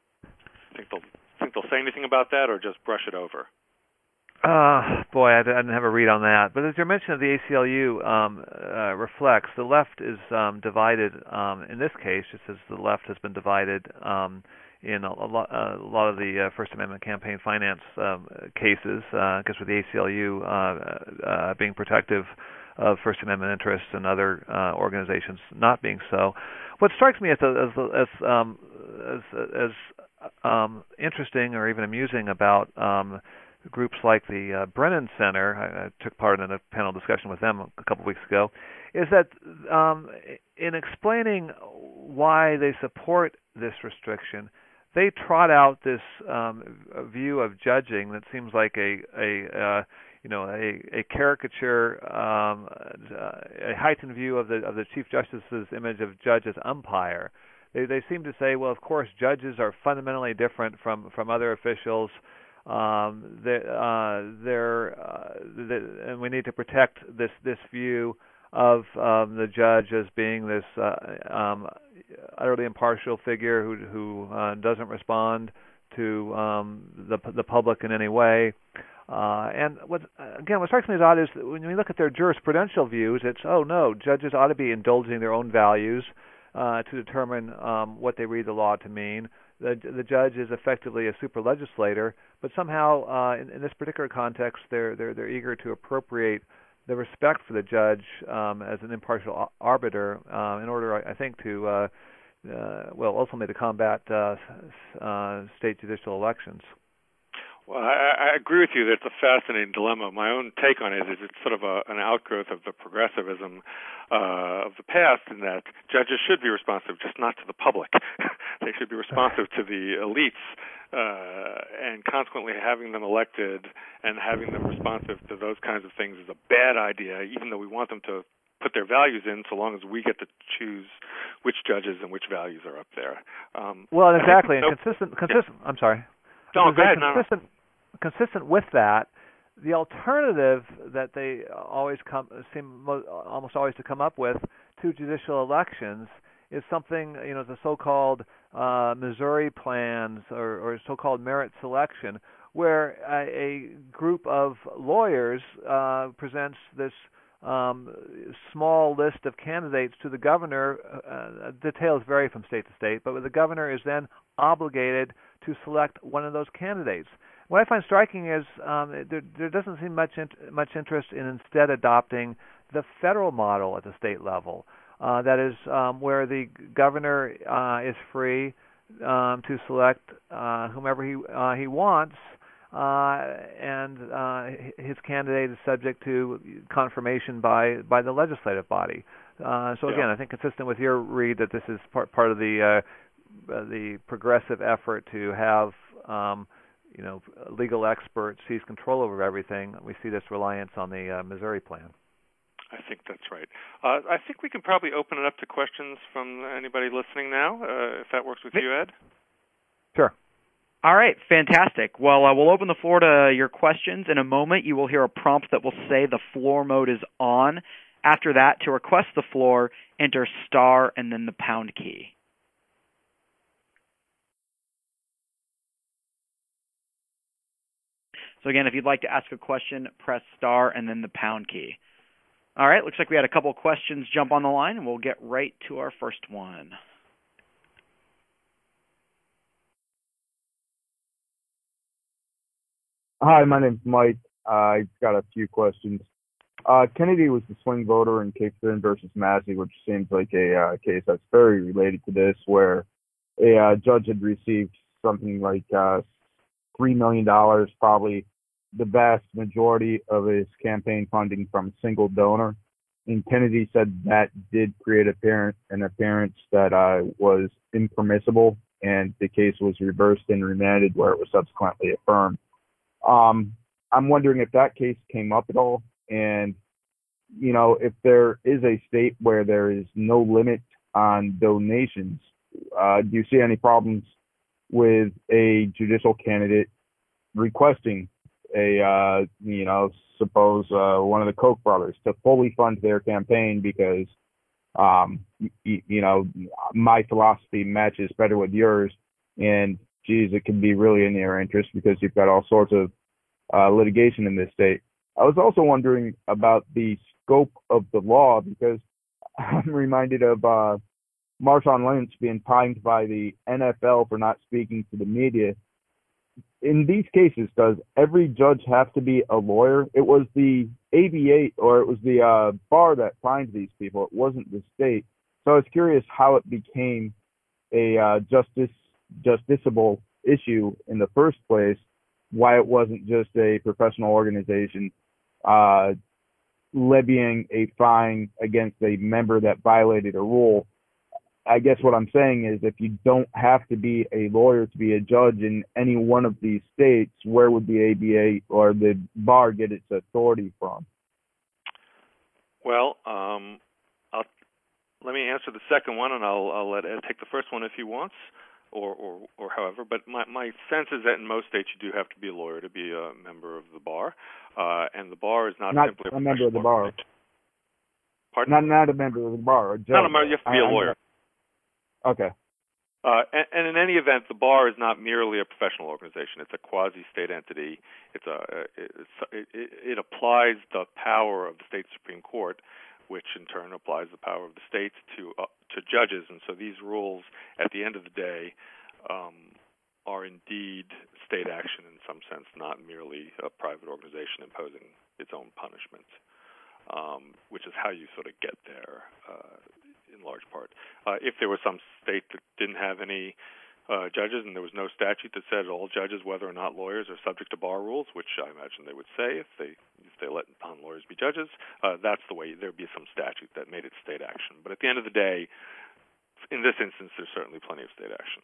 Think they'll think they'll say anything about that, or just brush it over? Uh, boy, I didn't have a read on that. But as your mention of the A C L U um, uh, reflects, the left is um, divided um, in this case, just as the left has been divided um, in a, a, lot, a lot of the uh, First Amendment campaign finance um, cases, because uh, with the A C L U uh, uh, being protective of First Amendment interests and other uh, organizations not being so. What strikes me as as as um, as, as um, interesting or even amusing about um, groups like the uh, Brennan Center, I, I took part in a panel discussion with them a couple of weeks ago, is that um, in explaining why they support this restriction, they trot out this um, view of judging that seems like a, a uh, you know a, a caricature, um, a heightened view of the of the Chief Justice's image of judge as umpire. They they seem to say, well, of course, judges are fundamentally different from from other officials. Um, they, uh, they're, uh, they, and we need to protect this this view of um, the judge as being this uh, um, utterly impartial figure who who uh, doesn't respond to um, the the public in any way. Uh, and what again, what strikes me as odd is that when we look at their jurisprudential views, it's oh no, judges ought to be indulging their own values uh, to determine um, what they read the law to mean. The, the judge is effectively a super legislator, but somehow uh, in, in this particular context, they're they're they're eager to appropriate the respect for the judge um, as an impartial arbiter uh, in order, I think, to uh, uh, well, ultimately to combat uh, uh, state judicial elections. Well, I, I agree with you that it's a fascinating dilemma. My own take on it is it's sort of a, an outgrowth of the progressivism uh, of the past, in that judges should be responsive, just not to the public. They should be responsive to the elites, uh, and consequently having them elected and having them responsive to those kinds of things is a bad idea, even though we want them to put their values in, so long as we get to choose which judges and which values are up there. Um, well, exactly, and so, consistent, consistent. Yeah. I'm sorry. No, go ahead. Consistent, no. Consistent with that, the alternative that they always come seem almost always to come up with to judicial elections is something, you know, the so-called uh, Missouri plans or, or so-called merit selection, where a, a group of lawyers uh, presents this um, small list of candidates to the governor. Uh, details vary from state to state, but the governor is then obligated to select one of those candidates. What I find striking is um, there, there doesn't seem much in, much interest in instead adopting the federal model at the state level. Uh, that is um, where the governor uh, is free um, to select uh, whomever he uh, he wants, uh, uh, and uh, his candidate is subject to confirmation by, by the legislative body. Uh, so again, yeah. I think consistent with your read that this is part part of the uh, uh, the progressive effort to have um, you know legal experts seize control over everything. We see this reliance on the uh, Missouri plan. I think that's right. Uh, I think we can probably open it up to questions from anybody listening now, uh, if that works with you, Ed. Sure. All right, fantastic. Well, uh, we'll open the floor to your questions. In a moment, you will hear a prompt that will say the floor mode is on. After that, to request the floor, enter star and then the pound key. So again, if you'd like to ask a question, press star and then the pound key. All right, looks like we had a couple questions jump on the line, and we'll get right to our first one. Hi, my name's Mike. Uh, I've got a few questions. Uh, Kennedy was the swing voter in Caperton versus Massey, which seems like a uh, case that's very related to this, where a uh, judge had received something like uh, three million dollars, probably the vast majority of his campaign funding from a single donor. And Kennedy said that did create apparent, an appearance that uh, was impermissible, and the case was reversed and remanded, where it was subsequently affirmed. Um, I'm wondering if that case came up at all, and, you know, if there is a state where there is no limit on donations, uh, do you see any problems with a judicial candidate requesting a, uh, you know, suppose uh, one of the Koch brothers to fully fund their campaign because, um, y- you know, my philosophy matches better with yours, and geez, it can be really in their interest because you've got all sorts of uh, litigation in this state. I was also wondering about the scope of the law because I'm reminded of uh, Marshawn Lynch being fined by the N F L for not speaking to the media. In these cases, does every judge have to be a lawyer? It was the A B A, or it was the uh, bar that fined these people. It wasn't the state. So I was curious how it became a uh, justice justiciable issue in the first place, why it wasn't just a professional organization uh, levying a fine against a member that violated a rule. I guess what I'm saying is if you don't have to be a lawyer to be a judge in any one of these states, where would the A B A or the bar get its authority from? Well, um, I'll, let me answer the second one, and I'll, I'll let Ed take the first one if he wants. Or, or, or however, but my, my sense is that in most states you do have to be a lawyer to be a member of the bar, uh, and the bar is not, not simply a, a member of the bar. Pardon? Not not a member of the bar. A judge. Not a member. You have to be I, a lawyer. I'm, okay. Uh, and, and in any event, the bar is not merely a professional organization. It's a quasi-state entity. It's a it's, it, it, it applies the power of the state Supreme Court, which in turn applies the power of the states to uh, to judges. And so these rules, at the end of the day, um, are indeed state action in some sense, not merely a private organization imposing its own punishment, um, which is how you sort of get there uh, in large part. Uh, if there was some state that didn't have any Uh, judges, and there was no statute that said all judges, whether or not lawyers, are subject to bar rules, which I imagine they would say if they if they let non-lawyers be judges. Uh, that's the way there'd be some statute that made it state action. But at the end of the day, in this instance, there's certainly plenty of state action.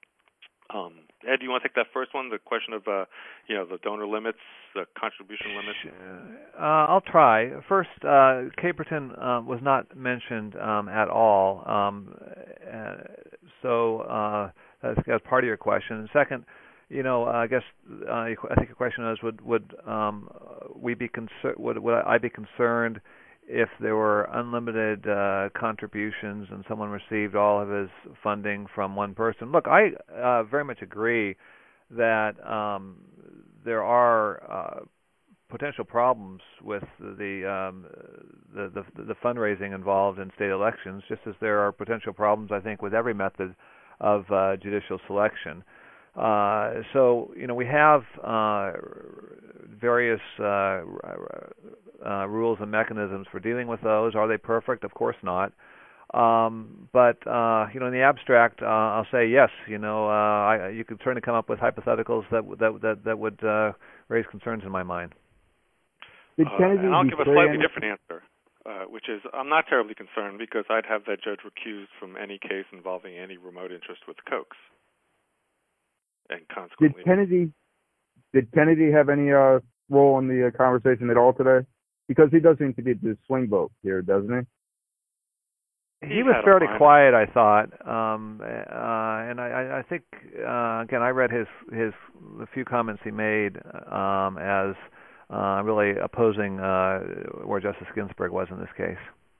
Um, Ed, do you want to take that first one, the question of uh, you know the donor limits, the contribution limits? Uh, I'll try. First, uh, Caperton uh, was not mentioned um, at all, um, uh, so. Uh, That's, that's part of your question. And second, you know, uh, I guess uh, I think your question is: Would would um, we be concer- would would I be concerned if there were unlimited uh, contributions and someone received all of his funding from one person? Look, I uh, very much agree that um, there are uh, potential problems with the, um, the the the fundraising involved in state elections, just as there are potential problems, I think, with every method of uh, judicial selection. Uh, so, you know, we have uh, various uh, uh, rules and mechanisms for dealing with those. Are they perfect? Of course not. Um, but uh, you know, in the abstract, uh, I'll say yes. You know, uh, I, you could certainly come up with hypotheticals that that that that would uh, raise concerns in my mind. Did Kennedy uh, and I'll give a slightly any... different answer, uh, which is I'm not terribly concerned because I'd have that judge recused from any case involving any remote interest with Kochs. And consequently, did Kennedy did Kennedy have any uh, role in the uh, conversation at all today? Because he does seem to be the swing vote here, doesn't he? He He's was had a fairly fine- quiet, I thought, um, uh, and I, I think uh, again I read his his the few comments he made um, as uh, really opposing uh, where Justice Ginsburg was in this case.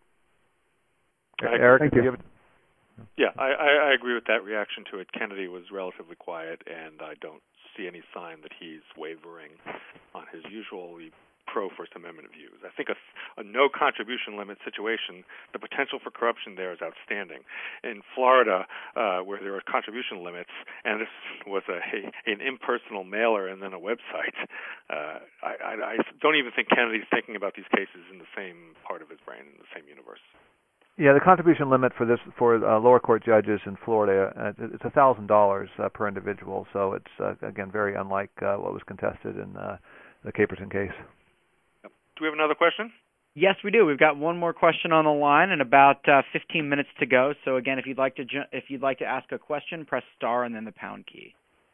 I Eric, Thank do you. you have, Yeah, I, I, I agree with that reaction to it. Kennedy was relatively quiet, and I don't see any sign that he's wavering on his usually pro-First Amendment views. I think a, a no contribution limit situation, the potential for corruption there is outstanding. In Florida, uh, where there are contribution limits, and this was a, a an impersonal mailer and then a website, uh, I, I, I don't even think Kennedy's thinking about these cases in the same part of his brain, in the same universe. yeah, the contribution limit for this for uh, lower court judges in Florida uh, it's a thousand dollars per individual. So it's uh, again very unlike uh, what was contested in uh, the Caperton case. Do we have another question? Yes, we do. We've got one more question on the line and about uh, fifteen minutes to go. So again, if you'd like to ju- if you'd like to ask a question, press star and then the pound key.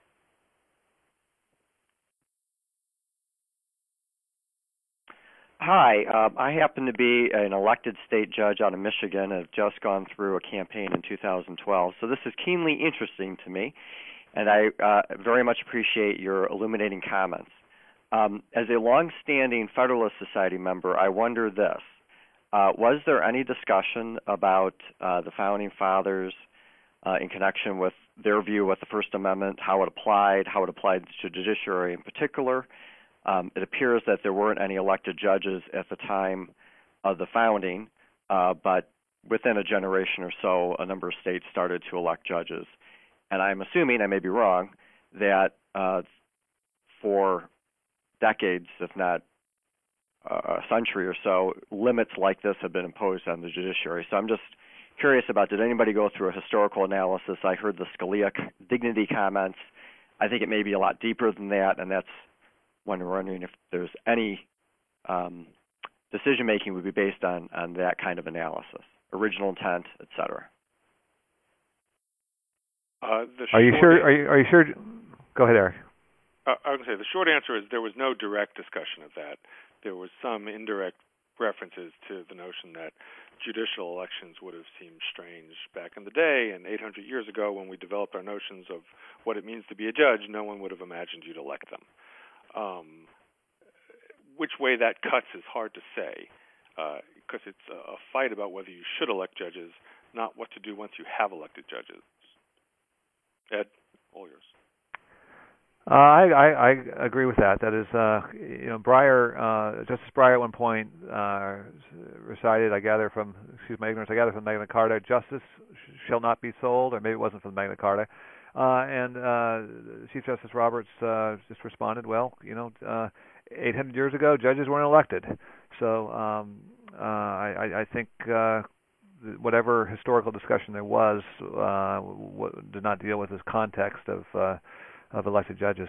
Hi, um, I happen to be an elected state judge out of Michigan. I've just gone through a campaign in two thousand twelve, so this is keenly interesting to me, and I uh, very much appreciate your illuminating comments. Um, as a long-standing Federalist Society member, I wonder this. Uh, was there any discussion about uh, the Founding Fathers uh, in connection with their view with the First Amendment, how it applied, how it applied to judiciary in particular? Um, it appears that there weren't any elected judges at the time of the founding, uh, but within a generation or so, a number of states started to elect judges. And I'm assuming, I may be wrong, that uh, for decades, if not uh, a century or so, limits like this have been imposed on the judiciary. So I'm just curious about, did anybody go through a historical analysis? I heard the Scalia dignity comments. I think it may be a lot deeper than that, and that's when we're wondering if there's any um, decision-making would be based on, on that kind of analysis, original intent, et cetera. Uh, the Are you short sure? an- Are you are you sure? Go ahead, Eric. Uh, I was going to say the short answer is there was no direct discussion of that. There was some indirect references to the notion that judicial elections would have seemed strange back in the day, and eight hundred years ago when we developed our notions of what it means to be a judge, no one would have imagined you'd elect them. Um, which way that cuts is hard to say, because uh, it's a fight about whether you should elect judges, not what to do once you have elected judges. Ed, all yours. Uh, I, I I agree with that. That is, uh, you know, Breyer, uh, Justice Breyer at one point uh, recited, I gather from, excuse my ignorance, I gather from Magna Carta, justice shall not be sold, or maybe it wasn't from Magna Carta. Uh, and uh, Chief Justice Roberts uh, just responded, well, you know, uh, eight hundred years ago, judges weren't elected. So um, uh, I, I think uh, whatever historical discussion there was uh, w- did not deal with this context of uh, of elected judges.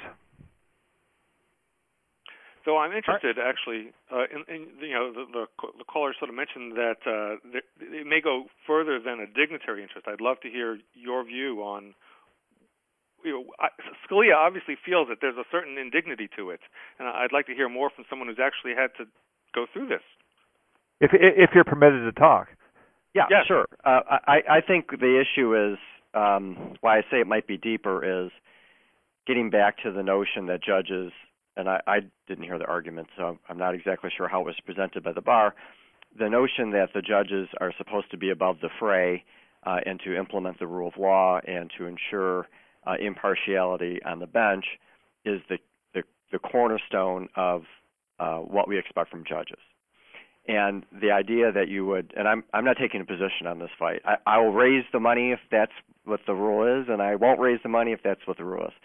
So I'm interested, actually, uh, in, in you know, the, the, the caller sort of mentioned that uh, it may go further than a dignitary interest. I'd love to hear your view on. You know, I, Scalia obviously feels that there's a certain indignity to it, and I'd like to hear more from someone who's actually had to go through this. If if you're permitted to talk. Yeah, yes. Sure. Uh, I, I think the issue is, um, why I say it might be deeper is getting back to the notion that judges, and I, I didn't hear the argument, so I'm not exactly sure how it was presented by the bar, the notion that the judges are supposed to be above the fray uh, and to implement the rule of law and to ensure uh, impartiality on the bench is the, the, the cornerstone of uh, what we expect from judges. And the idea that you would, and I'm I'm not taking a position on this fight. I, I will raise the money if that's what the rule is, and I won't raise the money if that's what the rule is.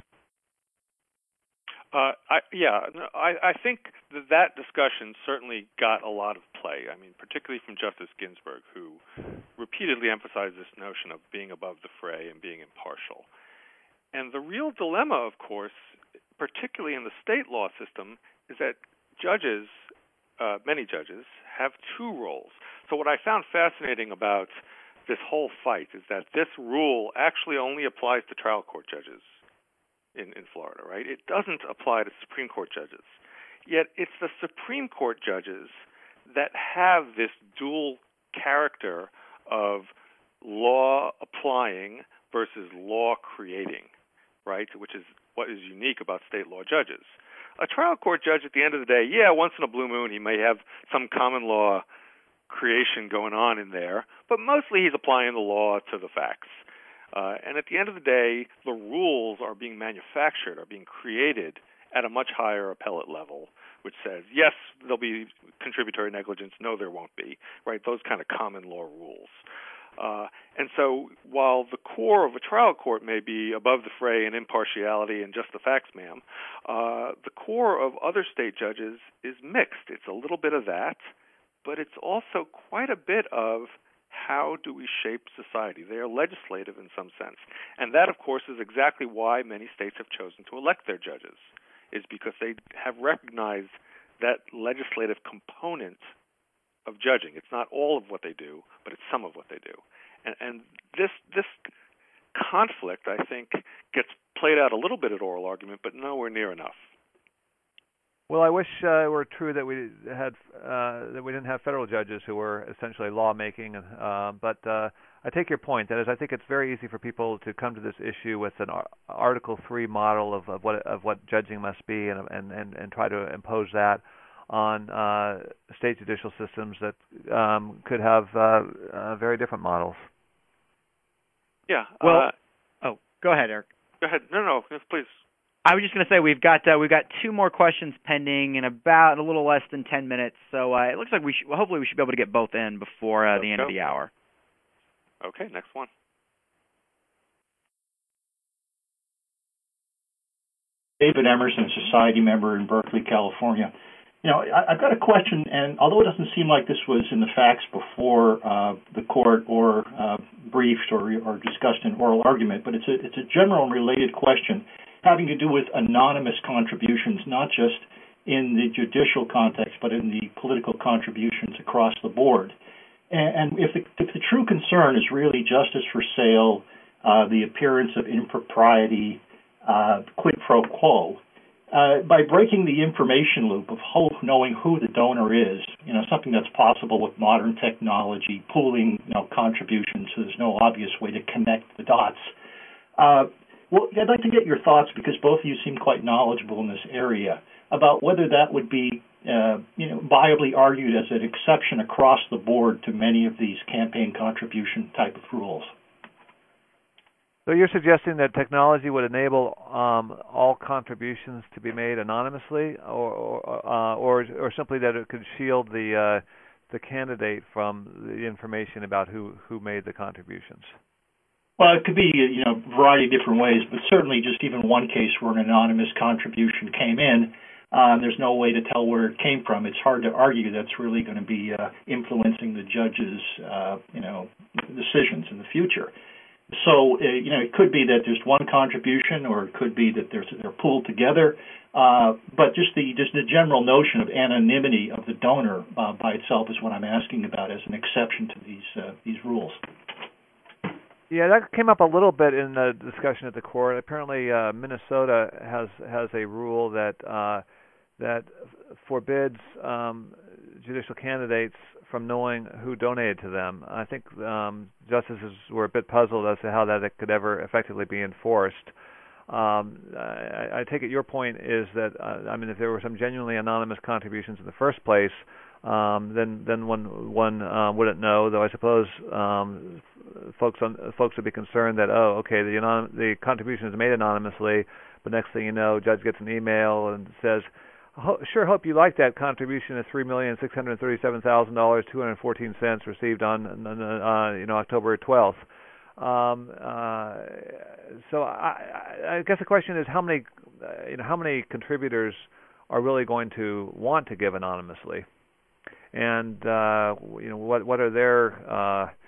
Uh, I, yeah, I, I think that that discussion certainly got a lot of play. I mean, particularly from Justice Ginsburg, who repeatedly emphasize this notion of being above the fray and being impartial. And the real dilemma, of course, particularly in the state law system, is that judges, uh, many judges, have two roles. So what I found fascinating about this whole fight is that this rule actually only applies to trial court judges in, in Florida, right? It doesn't apply to Supreme Court judges. Yet it's the Supreme Court judges that have this dual character of law applying versus law creating, right, which is what is unique about state law judges. A trial court judge, at the end of the day, yeah, once in a blue moon he may have some common law creation going on in there, but mostly he's applying the law to the facts. Uh, and at the end of the day, the rules are being manufactured, are being created at a much higher appellate level, which says, yes, there'll be contributory negligence, no, there won't be, right? Those kind of common law rules. Uh, and so while the core of a trial court may be above the fray and impartiality and just the facts, ma'am, uh, the core of other state judges is mixed. It's a little bit of that, but it's also quite a bit of how do we shape society. They are legislative in some sense. And that, of course, is exactly why many states have chosen to elect their judges, is because they have recognized that legislative component of judging. It's not all of what they do, but it's some of what they do. And, and this this conflict, I think, gets played out a little bit at oral argument, but nowhere near enough. Well, I wish uh, it were true that we had uh, that we didn't have federal judges who were essentially lawmaking. Uh, but uh, I take your point. That is, I think it's very easy for people to come to this issue with an Article three model of, of what of what judging must be, and and and, and try to impose that on uh, state judicial systems that um, could have uh, uh, very different models. Yeah. Well, uh, oh, go ahead, Eric. Go ahead. No, no, no please. I was just going to say we've got uh, we've got two more questions pending in about a little less than ten minutes. So uh, it looks like we should, well, hopefully we should be able to get both in before uh, the end go. of the hour. Okay, next one. David Emerson, Society member in Berkeley, California. You know, I, I've got a question, and although it doesn't seem like this was in the facts before uh, the court or uh, briefed or, or discussed in oral argument, but it's a it's a general and related question having to do with anonymous contributions, not just in the judicial context, but in the political contributions across the board. And, and if, the, if the true concern is really justice for sale, uh, the appearance of impropriety, uh, quid pro quo, uh, by breaking the information loop of whole, knowing who the donor is, you know, something that's possible with modern technology, pooling, you know, contributions, so there's no obvious way to connect the dots. Uh, well, I'd like to get your thoughts, because both of you seem quite knowledgeable in this area, about whether that would be, uh, you know, viably argued as an exception across the board to many of these campaign contribution type of rules. So you're suggesting that technology would enable um, all contributions to be made anonymously, or or, uh, or or simply that it could shield the uh, the candidate from the information about who, who made the contributions? Well, it could be, you know, a variety of different ways, but certainly just even one case where an anonymous contribution came in, uh, there's no way to tell where it came from. It's hard to argue that's really going to be uh, influencing the judge's, uh, you know, decisions in the future. So, uh, you know, it could be that there's one contribution, or it could be that there's, they're pooled together. Uh, but just the just the general notion of anonymity of the donor uh, by itself is what I'm asking about as an exception to these uh, these rules. Yeah, that came up a little bit in the discussion at the court. Apparently, uh, Minnesota has has a rule that uh, that forbids um, judicial candidates from knowing who donated to them. I think um, justices were a bit puzzled as to how that could ever effectively be enforced. Um, I, I take it your point is that uh, I mean, if there were some genuinely anonymous contributions in the first place, um, then then one one uh, wouldn't know. Though I suppose um, folks on, folks would be concerned that oh, okay, the anon- the contribution is made anonymously, but next thing you know, judge gets an email and says, Ho- sure hope you like that contribution of three million six hundred thirty-seven thousand dollars two hundred fourteen cents received on, on uh, you know October twelfth. Um, uh, so I, I guess the question is how many uh, you know how many contributors are really going to want to give anonymously, and uh, you know what what are their uh,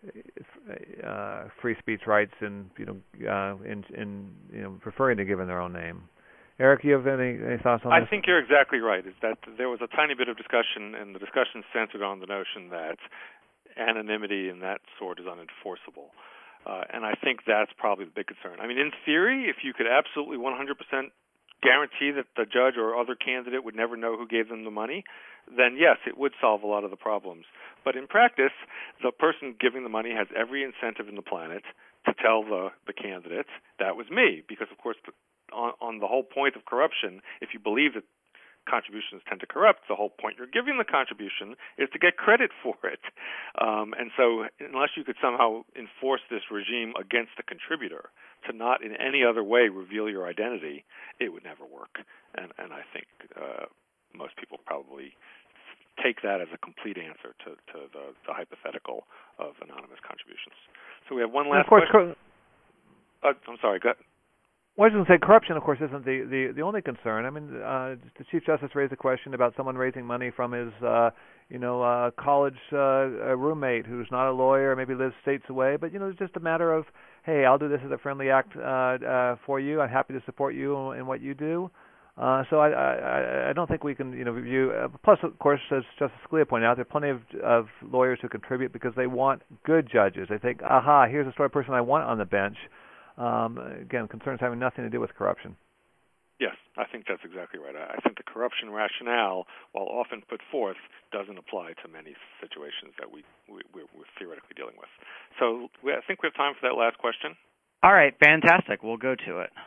uh, free speech rights and you know uh, in in you know preferring to give in their own name. Eric, you have any, any thoughts on I this? I think you're exactly right. Is that there was a tiny bit of discussion, and the discussion centered on the notion that anonymity and that sort is unenforceable. Uh, and I think that's probably the big concern. I mean, in theory, if you could absolutely one hundred percent guarantee that the judge or other candidate would never know who gave them the money, then yes, it would solve a lot of the problems. But in practice, the person giving the money has every incentive in the planet to tell the, the candidate, that was me, because, of course, on, on the whole point of corruption, if you believe that contributions tend to corrupt, the whole point you're giving the contribution is to get credit for it. Um, and so unless you could somehow enforce this regime against the contributor to not in any other way reveal your identity, it would never work. And, and I think uh, most people probably take that as a complete answer to, to the, the hypothetical of anonymous contributions. So we have one last of course, question. Cor- uh, I'm sorry, go ahead. Well, I was going to say corruption, of course, isn't the, the, the only concern. I mean, uh, the Chief Justice raised a question about someone raising money from his, uh, you know, uh, college uh, roommate who's not a lawyer, maybe lives states away. But you know, it's just a matter of, hey, I'll do this as a friendly act uh, uh, for you. I'm happy to support you in what you do. Uh, so I, I, I don't think we can, you know, review. Uh, plus, of course, as Justice Scalia pointed out, there are plenty of, of lawyers who contribute because they want good judges. They think, aha, here's the sort of person I want on the bench. Um, again, concerns having nothing to do with corruption. Yes, I think that's exactly right. I think the corruption rationale, while often put forth, doesn't apply to many situations that we, we, we're theoretically dealing with. So we, I think we have time for that last question. All right, fantastic. We'll go to it.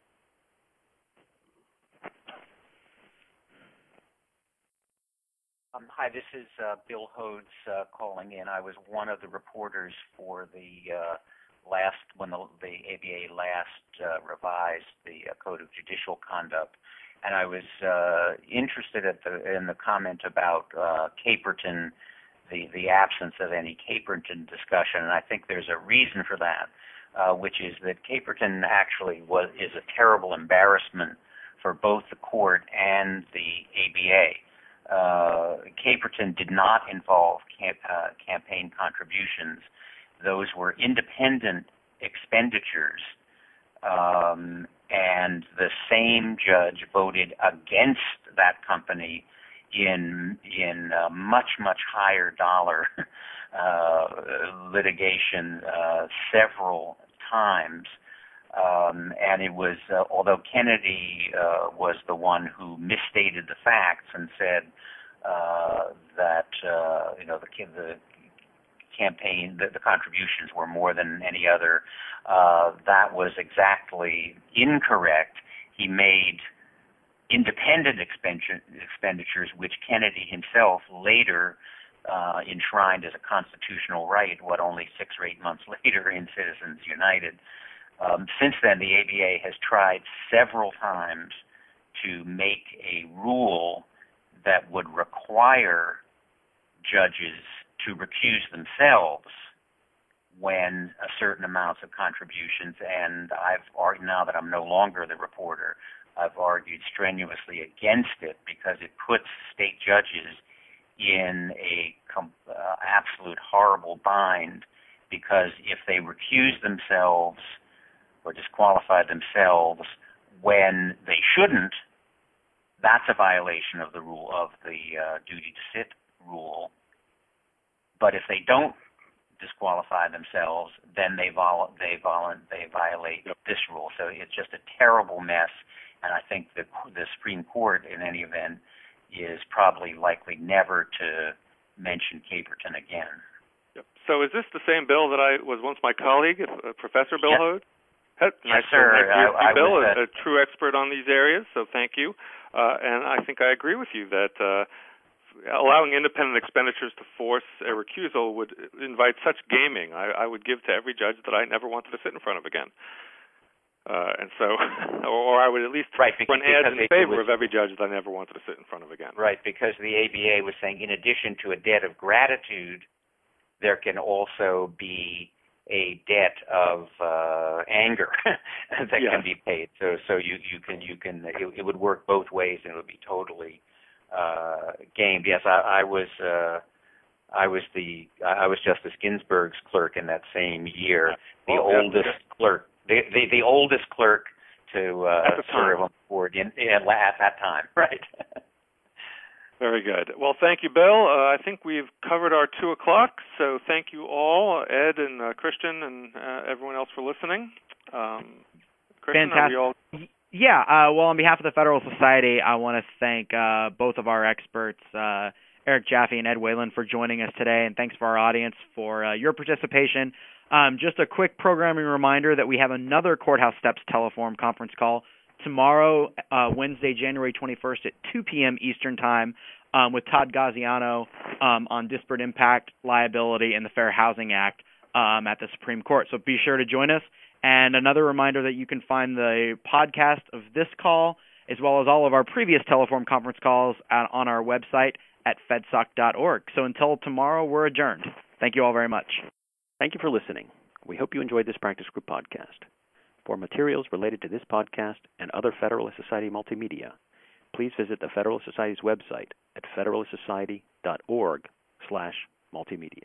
Um, hi, this is uh, Bill Hodes uh, calling in. I was one of the reporters for the uh, last, when the, the A B A last uh, revised the uh, Code of Judicial Conduct, and I was uh, interested at the, in the comment about uh, Caperton, the, the absence of any Caperton discussion, and I think there's a reason for that, uh, which is that Caperton actually was is a terrible embarrassment for both the court and the A B A. Uh, Caperton did not involve camp, uh, campaign contributions. Those were independent expenditures, um, and the same judge voted against that company in in uh, much much higher dollar uh, litigation uh, several times. Um, and it was, uh, although Kennedy uh, was the one who misstated the facts and said uh, that, uh, you know, the, the campaign, the, the contributions were more than any other, uh, that was exactly incorrect. He made independent expenditures, which Kennedy himself later uh, enshrined as a constitutional right, what, only six or eight months later in Citizens United. Um, since then, the A B A has tried several times to make a rule that would require judges to recuse themselves when a certain amounts of contributions, and I've argued, now that I'm no longer the reporter, I've argued strenuously against it because it puts state judges in a com- uh, absolute horrible bind, because if they recuse themselves or disqualify themselves when they shouldn't, that's a violation of the rule of the uh, duty to sit rule. But if they don't disqualify themselves, then they vol- they vol- they violate yep. this rule. So it's just a terrible mess, and I think the the Supreme Court, in any event, is probably likely never to mention Caperton again. Yep. So is this the same Bill that I was once my colleague, uh, Professor Bill yes. Hodes? Nice yes, sir. Nice I, I Bill, was, a, uh, a true expert on these areas, so thank you. Uh, and I think I agree with you that uh, allowing independent expenditures to force a recusal would invite such gaming. I, I would give to every judge that I never wanted to sit in front of again. Uh, and so, or, or I would at least right, because, run ads in favor was, of every judge that I never wanted to sit in front of again. Right, because the A B A was saying, in addition to a debt of gratitude, there can also be a debt of uh, anger that yes. can be paid. So, so you, you can you can it, it would work both ways, and it would be totally uh, gamed. Yes, I, I was uh, I was the I was Justice Ginsburg's clerk in that same year, the oh, oldest yeah. clerk, the, the the oldest clerk to uh, at the serve time. on the board in, in, at that time. Right. Very good. Well, thank you, Bill. Uh, I think we've covered our two o'clock, so thank you all, Ed and uh, Christian and uh, everyone else for listening. Um, Christian, Fantastic. are we all... Yeah, uh, well, on behalf of the Federal Society, I want to thank uh, both of our experts, uh, Eric Jaffe and Ed Whalen, for joining us today, and thanks for our audience for uh, your participation. Um, just a quick programming reminder that we have another Courthouse Steps Teleforum conference call tomorrow, uh, Wednesday, January twenty-first at two p.m. Eastern Time um, with Todd Gaziano um, on disparate impact, liability, and the Fair Housing Act um, at the Supreme Court. So be sure to join us. And another reminder that you can find the podcast of this call as well as all of our previous Teleforum conference calls at, on our website at fedsoc dot org. So until tomorrow, we're adjourned. Thank you all very much. Thank you for listening. We hope you enjoyed this practice group podcast. For materials related to this podcast and other Federalist Society multimedia, please visit the Federalist Society's website at federalist society dot org slash multimedia.